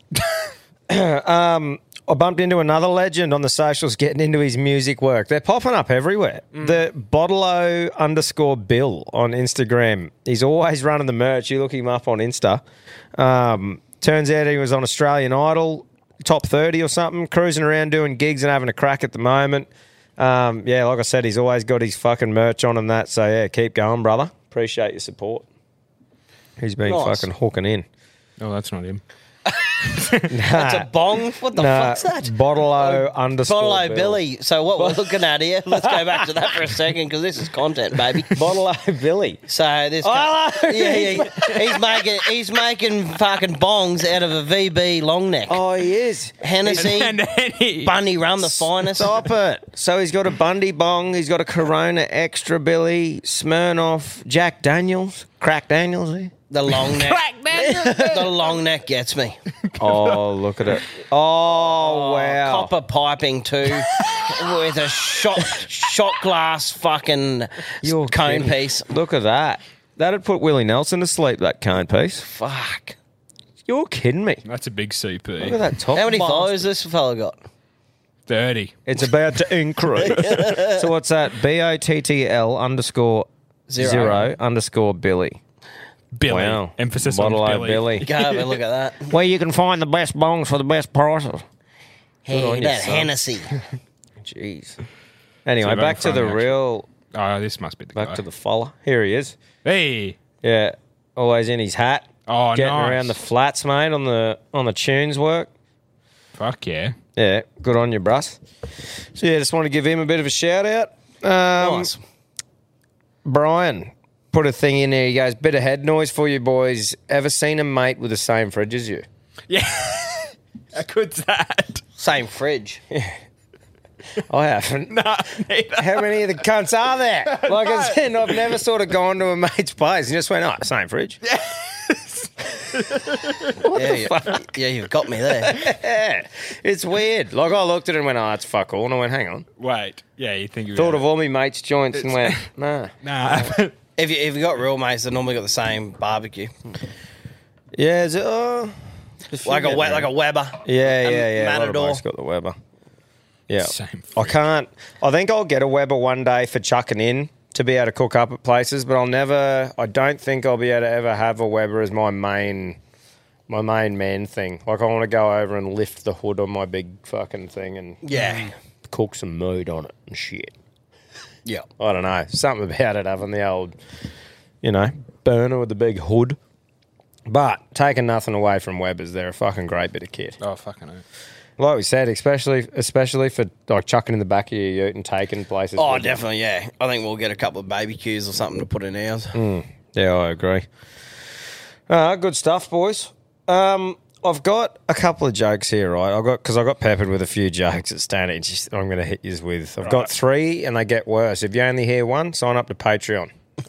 Speaker 2: I bumped into another legend on the socials getting into his music work. They're popping up everywhere. The Bottle_Bill on Instagram. He's always running the merch. You look him up on Insta. Turns out he was on Australian Idol, top 30 or something, cruising around doing gigs and having a crack at the moment. Yeah, like I said, he's always got his fucking merch on and that. So, yeah, keep going, brother. Appreciate your support. He's been
Speaker 1: Nice.
Speaker 2: fucking hooking in.
Speaker 4: Oh, that's not him.
Speaker 1: That's a bong? What the fuck's that?
Speaker 2: Bottle_Bill.
Speaker 1: Bottle Billy. So what we're looking at here, let's go back to that for a second because this is content, baby.
Speaker 2: Bottle_Billy.
Speaker 1: So this guy, he's making fucking bongs out of a VB long neck.
Speaker 2: Oh, he is.
Speaker 1: Hennessy,
Speaker 4: And
Speaker 1: Bundy Rum, the finest.
Speaker 2: Stop it. So he's got a Bundy Bong, he's got a Corona Extra Billy, Smirnoff, Jack Daniels, Crack Daniels here.
Speaker 1: The long neck. The long neck gets me.
Speaker 2: Oh, look at it. Oh, wow.
Speaker 1: Copper piping too, with a shot glass fucking
Speaker 2: You're
Speaker 1: cone
Speaker 2: kidding.
Speaker 1: piece.
Speaker 2: Look at that. That'd put Willie Nelson to sleep, that cone piece.
Speaker 1: Fuck.
Speaker 2: You're kidding me.
Speaker 4: That's a big CP.
Speaker 2: Look at that top.
Speaker 1: How many
Speaker 2: bastard.
Speaker 1: followers this fella got?
Speaker 4: 30.
Speaker 2: It's about to increase. So what's that? BOTTL_0_Billy.
Speaker 4: Billy.
Speaker 2: Wow.
Speaker 4: Emphasis
Speaker 2: Bottle
Speaker 4: on
Speaker 2: O Billy.
Speaker 1: Go have a look at that.
Speaker 2: Where you can find the best bongs for the best prices.
Speaker 1: Hey,
Speaker 2: on you,
Speaker 1: that
Speaker 2: son.
Speaker 1: Hennessy.
Speaker 2: Jeez. Anyway,
Speaker 4: So
Speaker 2: back to
Speaker 4: from
Speaker 2: the
Speaker 4: the
Speaker 2: real,
Speaker 4: Oh, this must be the
Speaker 2: back
Speaker 4: guy.
Speaker 2: to the fella. Here he is.
Speaker 4: Hey.
Speaker 2: Yeah, always in his hat.
Speaker 4: Oh,
Speaker 2: Getting
Speaker 4: nice.
Speaker 2: around the flats, mate, on the tunes work.
Speaker 4: Fuck yeah.
Speaker 2: Yeah, good on you, bruss. So yeah, just want to give him a bit of a shout out.
Speaker 1: Nice.
Speaker 2: Brian put a thing in there. He goes, bit of head noise for you boys. Ever seen a mate with the same fridge as you?
Speaker 4: Yeah. How good's that?
Speaker 1: Same fridge.
Speaker 2: I haven't.
Speaker 4: Nah, neither.
Speaker 2: How many of the cunts are there? Like I said, I've never sort of gone to a mate's place and just went, oh, same fridge.
Speaker 1: Yeah, you've got me there.
Speaker 2: Yeah, it's weird. Like I looked at it and went, oh, that's fuck all. And I went, hang on.
Speaker 4: Wait. Yeah, you think you
Speaker 2: Thought of all my mates' joints and went, nah.
Speaker 4: Nah.
Speaker 1: If you got real mates, they normally got the same barbecue,
Speaker 2: Yeah, is it,
Speaker 1: like a Weber.
Speaker 2: Yeah.
Speaker 1: Matador.
Speaker 2: Matador. Got the Weber. Yeah.
Speaker 4: Same
Speaker 2: I can't. I think I'll get a Weber one day for chucking in to be able to cook up at places, but I don't think I'll be able to ever have a Weber as my main man thing. Like I want to go over and lift the hood on my big fucking thing and
Speaker 1: Yeah.
Speaker 2: cook some meat on it and shit.
Speaker 1: Yeah.
Speaker 2: I don't know. Something about it having the old, burner with the big hood. But taking nothing away from Weber's, they're a fucking great bit of kit.
Speaker 4: Oh, fucking hell.
Speaker 2: Like we said, especially for like chucking in the back of your ute and taking places.
Speaker 1: Oh,
Speaker 2: with you.
Speaker 1: definitely, yeah. I think we'll get a couple of BBQs or something to put in ours.
Speaker 2: Yeah, I agree. Good stuff, boys. I've got a couple of jokes here, right? I got peppered with a few jokes at Stanage. I'm going to hit you with. I've got 3, and they get worse. If you only hear one, sign up to Patreon.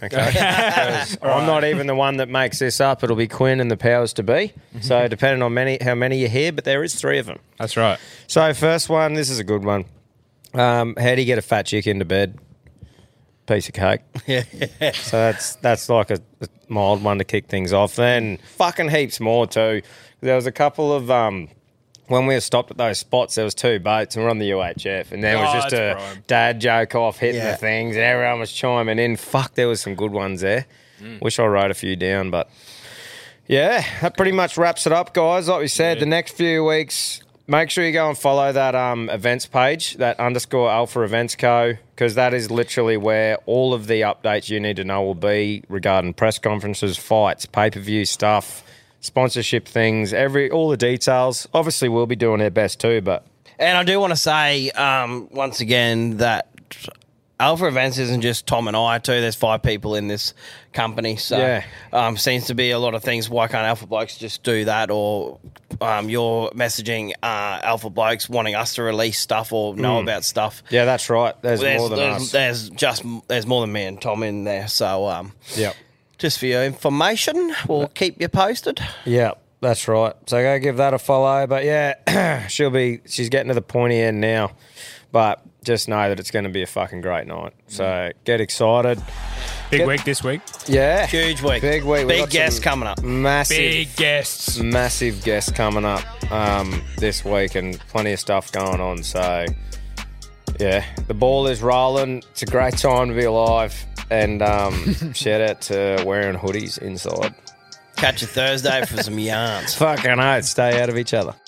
Speaker 2: Okay, 'Cause I'm not even the one that makes this up. It'll be Quinn and the powers to be. So depending on how many you hear, but there is 3 of them.
Speaker 4: That's right.
Speaker 2: So first one, this is a good one. How do you get a fat chick into bed? Piece of cake. So that's like a mild one to kick things off. Then fucking heaps more too. There was a couple of when we were stopped at those spots, there was 2 boats and we're on the UHF, and there was just a dad joke off hitting the things, and everyone was chiming in. Fuck, there was some good ones there. Wish I wrote a few down, but yeah, that pretty much wraps it up, guys. Like we said, the next few weeks, make sure you go and follow that events page, that _Alpha Events Co., because that is literally where all of the updates you need to know will be regarding press conferences, fights, pay-per-view stuff, sponsorship things, all the details. Obviously, we'll be doing our best too, but...
Speaker 1: And I do want to say, once again, that Alpha Events isn't just Tom and I too. There's 5 people in this company. So seems to be a lot of things. Why can't Alpha Blokes just do that? Or you're messaging Alpha Blokes wanting us to release stuff or know about stuff.
Speaker 2: Yeah, that's right. There's more than us.
Speaker 1: There's more than me and Tom in there. So
Speaker 2: yeah.
Speaker 1: Just for your information, we'll keep you posted.
Speaker 2: Yeah, that's right. So go give that a follow. But yeah, she's getting to the pointy end now. But just know that it's going to be a fucking great night. So get excited.
Speaker 4: Big week this week.
Speaker 2: Yeah.
Speaker 1: Huge week.
Speaker 2: Big week.
Speaker 1: Big guests coming up.
Speaker 4: Big guests.
Speaker 2: Massive guests coming up this week, and plenty of stuff going on. So yeah, the ball is rolling. It's a great time to be alive. And shout out to wearing hoodies inside.
Speaker 1: Catch you Thursday for some yarns.
Speaker 2: Fucking hate. Stay out of each other.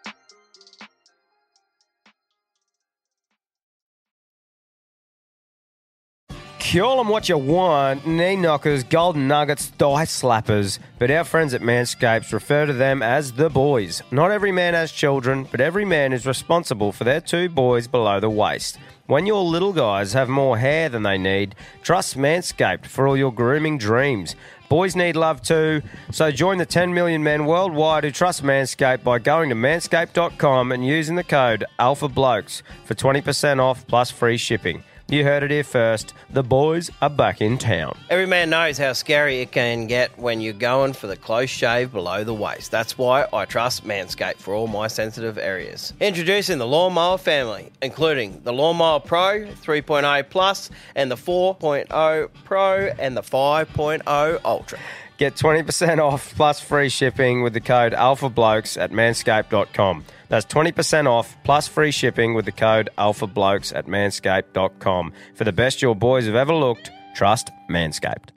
Speaker 2: Call them what you want, knee knockers, golden nuggets, thigh slappers, but our friends at Manscaped refer to them as the boys. Not every man has children, but every man is responsible for their 2 boys below the waist. When your little guys have more hair than they need, trust Manscaped for all your grooming dreams. Boys need love too, so join the 10 million men worldwide who trust Manscaped by going to manscaped.com and using the code ALPHABLOKES for 20% off plus free shipping. You heard it here first. The boys are back in town.
Speaker 1: Every man knows how scary it can get when you're going for the close shave below the waist. That's why I trust Manscaped for all my sensitive areas. Introducing the Lawnmower family, including the Lawnmower Pro 3.0 Plus and the 4.0 Pro and the 5.0 Ultra.
Speaker 2: Get 20% off plus free shipping with the code ALPHABLOKES at manscaped.com. That's 20% off plus free shipping with the code ALPHABLOKES at manscaped.com. For the best your boys have ever looked, trust Manscaped.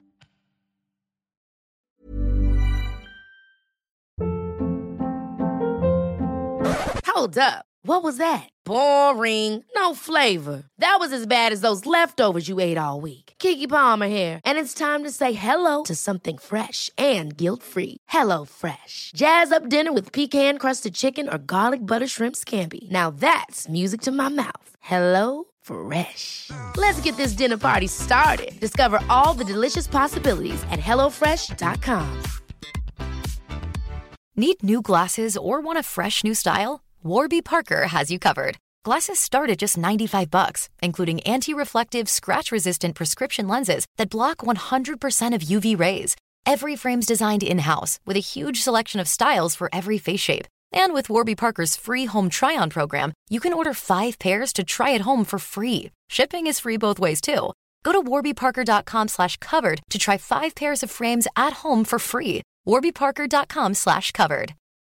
Speaker 9: Hold up. What was that? Boring. No flavor. That was as bad as those leftovers you ate all week. Keke Palmer here, and it's time to say hello to something fresh and guilt-free. Hello Fresh. Jazz up dinner with pecan-crusted chicken or garlic butter shrimp scampi. Now that's music to my mouth. Hello Fresh. Let's get this dinner party started. Discover all the delicious possibilities at hellofresh.com.
Speaker 10: Need new glasses or want a fresh new style? Warby Parker has you covered. Glasses start at just $95, including anti-reflective, scratch-resistant prescription lenses that block 100% of UV rays. Every frame's designed in-house with a huge selection of styles for every face shape. And with Warby Parker's free home try-on program, you can order 5 pairs to try at home for free. Shipping is free both ways, too. Go to warbyparker.com/covered to try 5 pairs of frames at home for free. warbyparker.com/covered.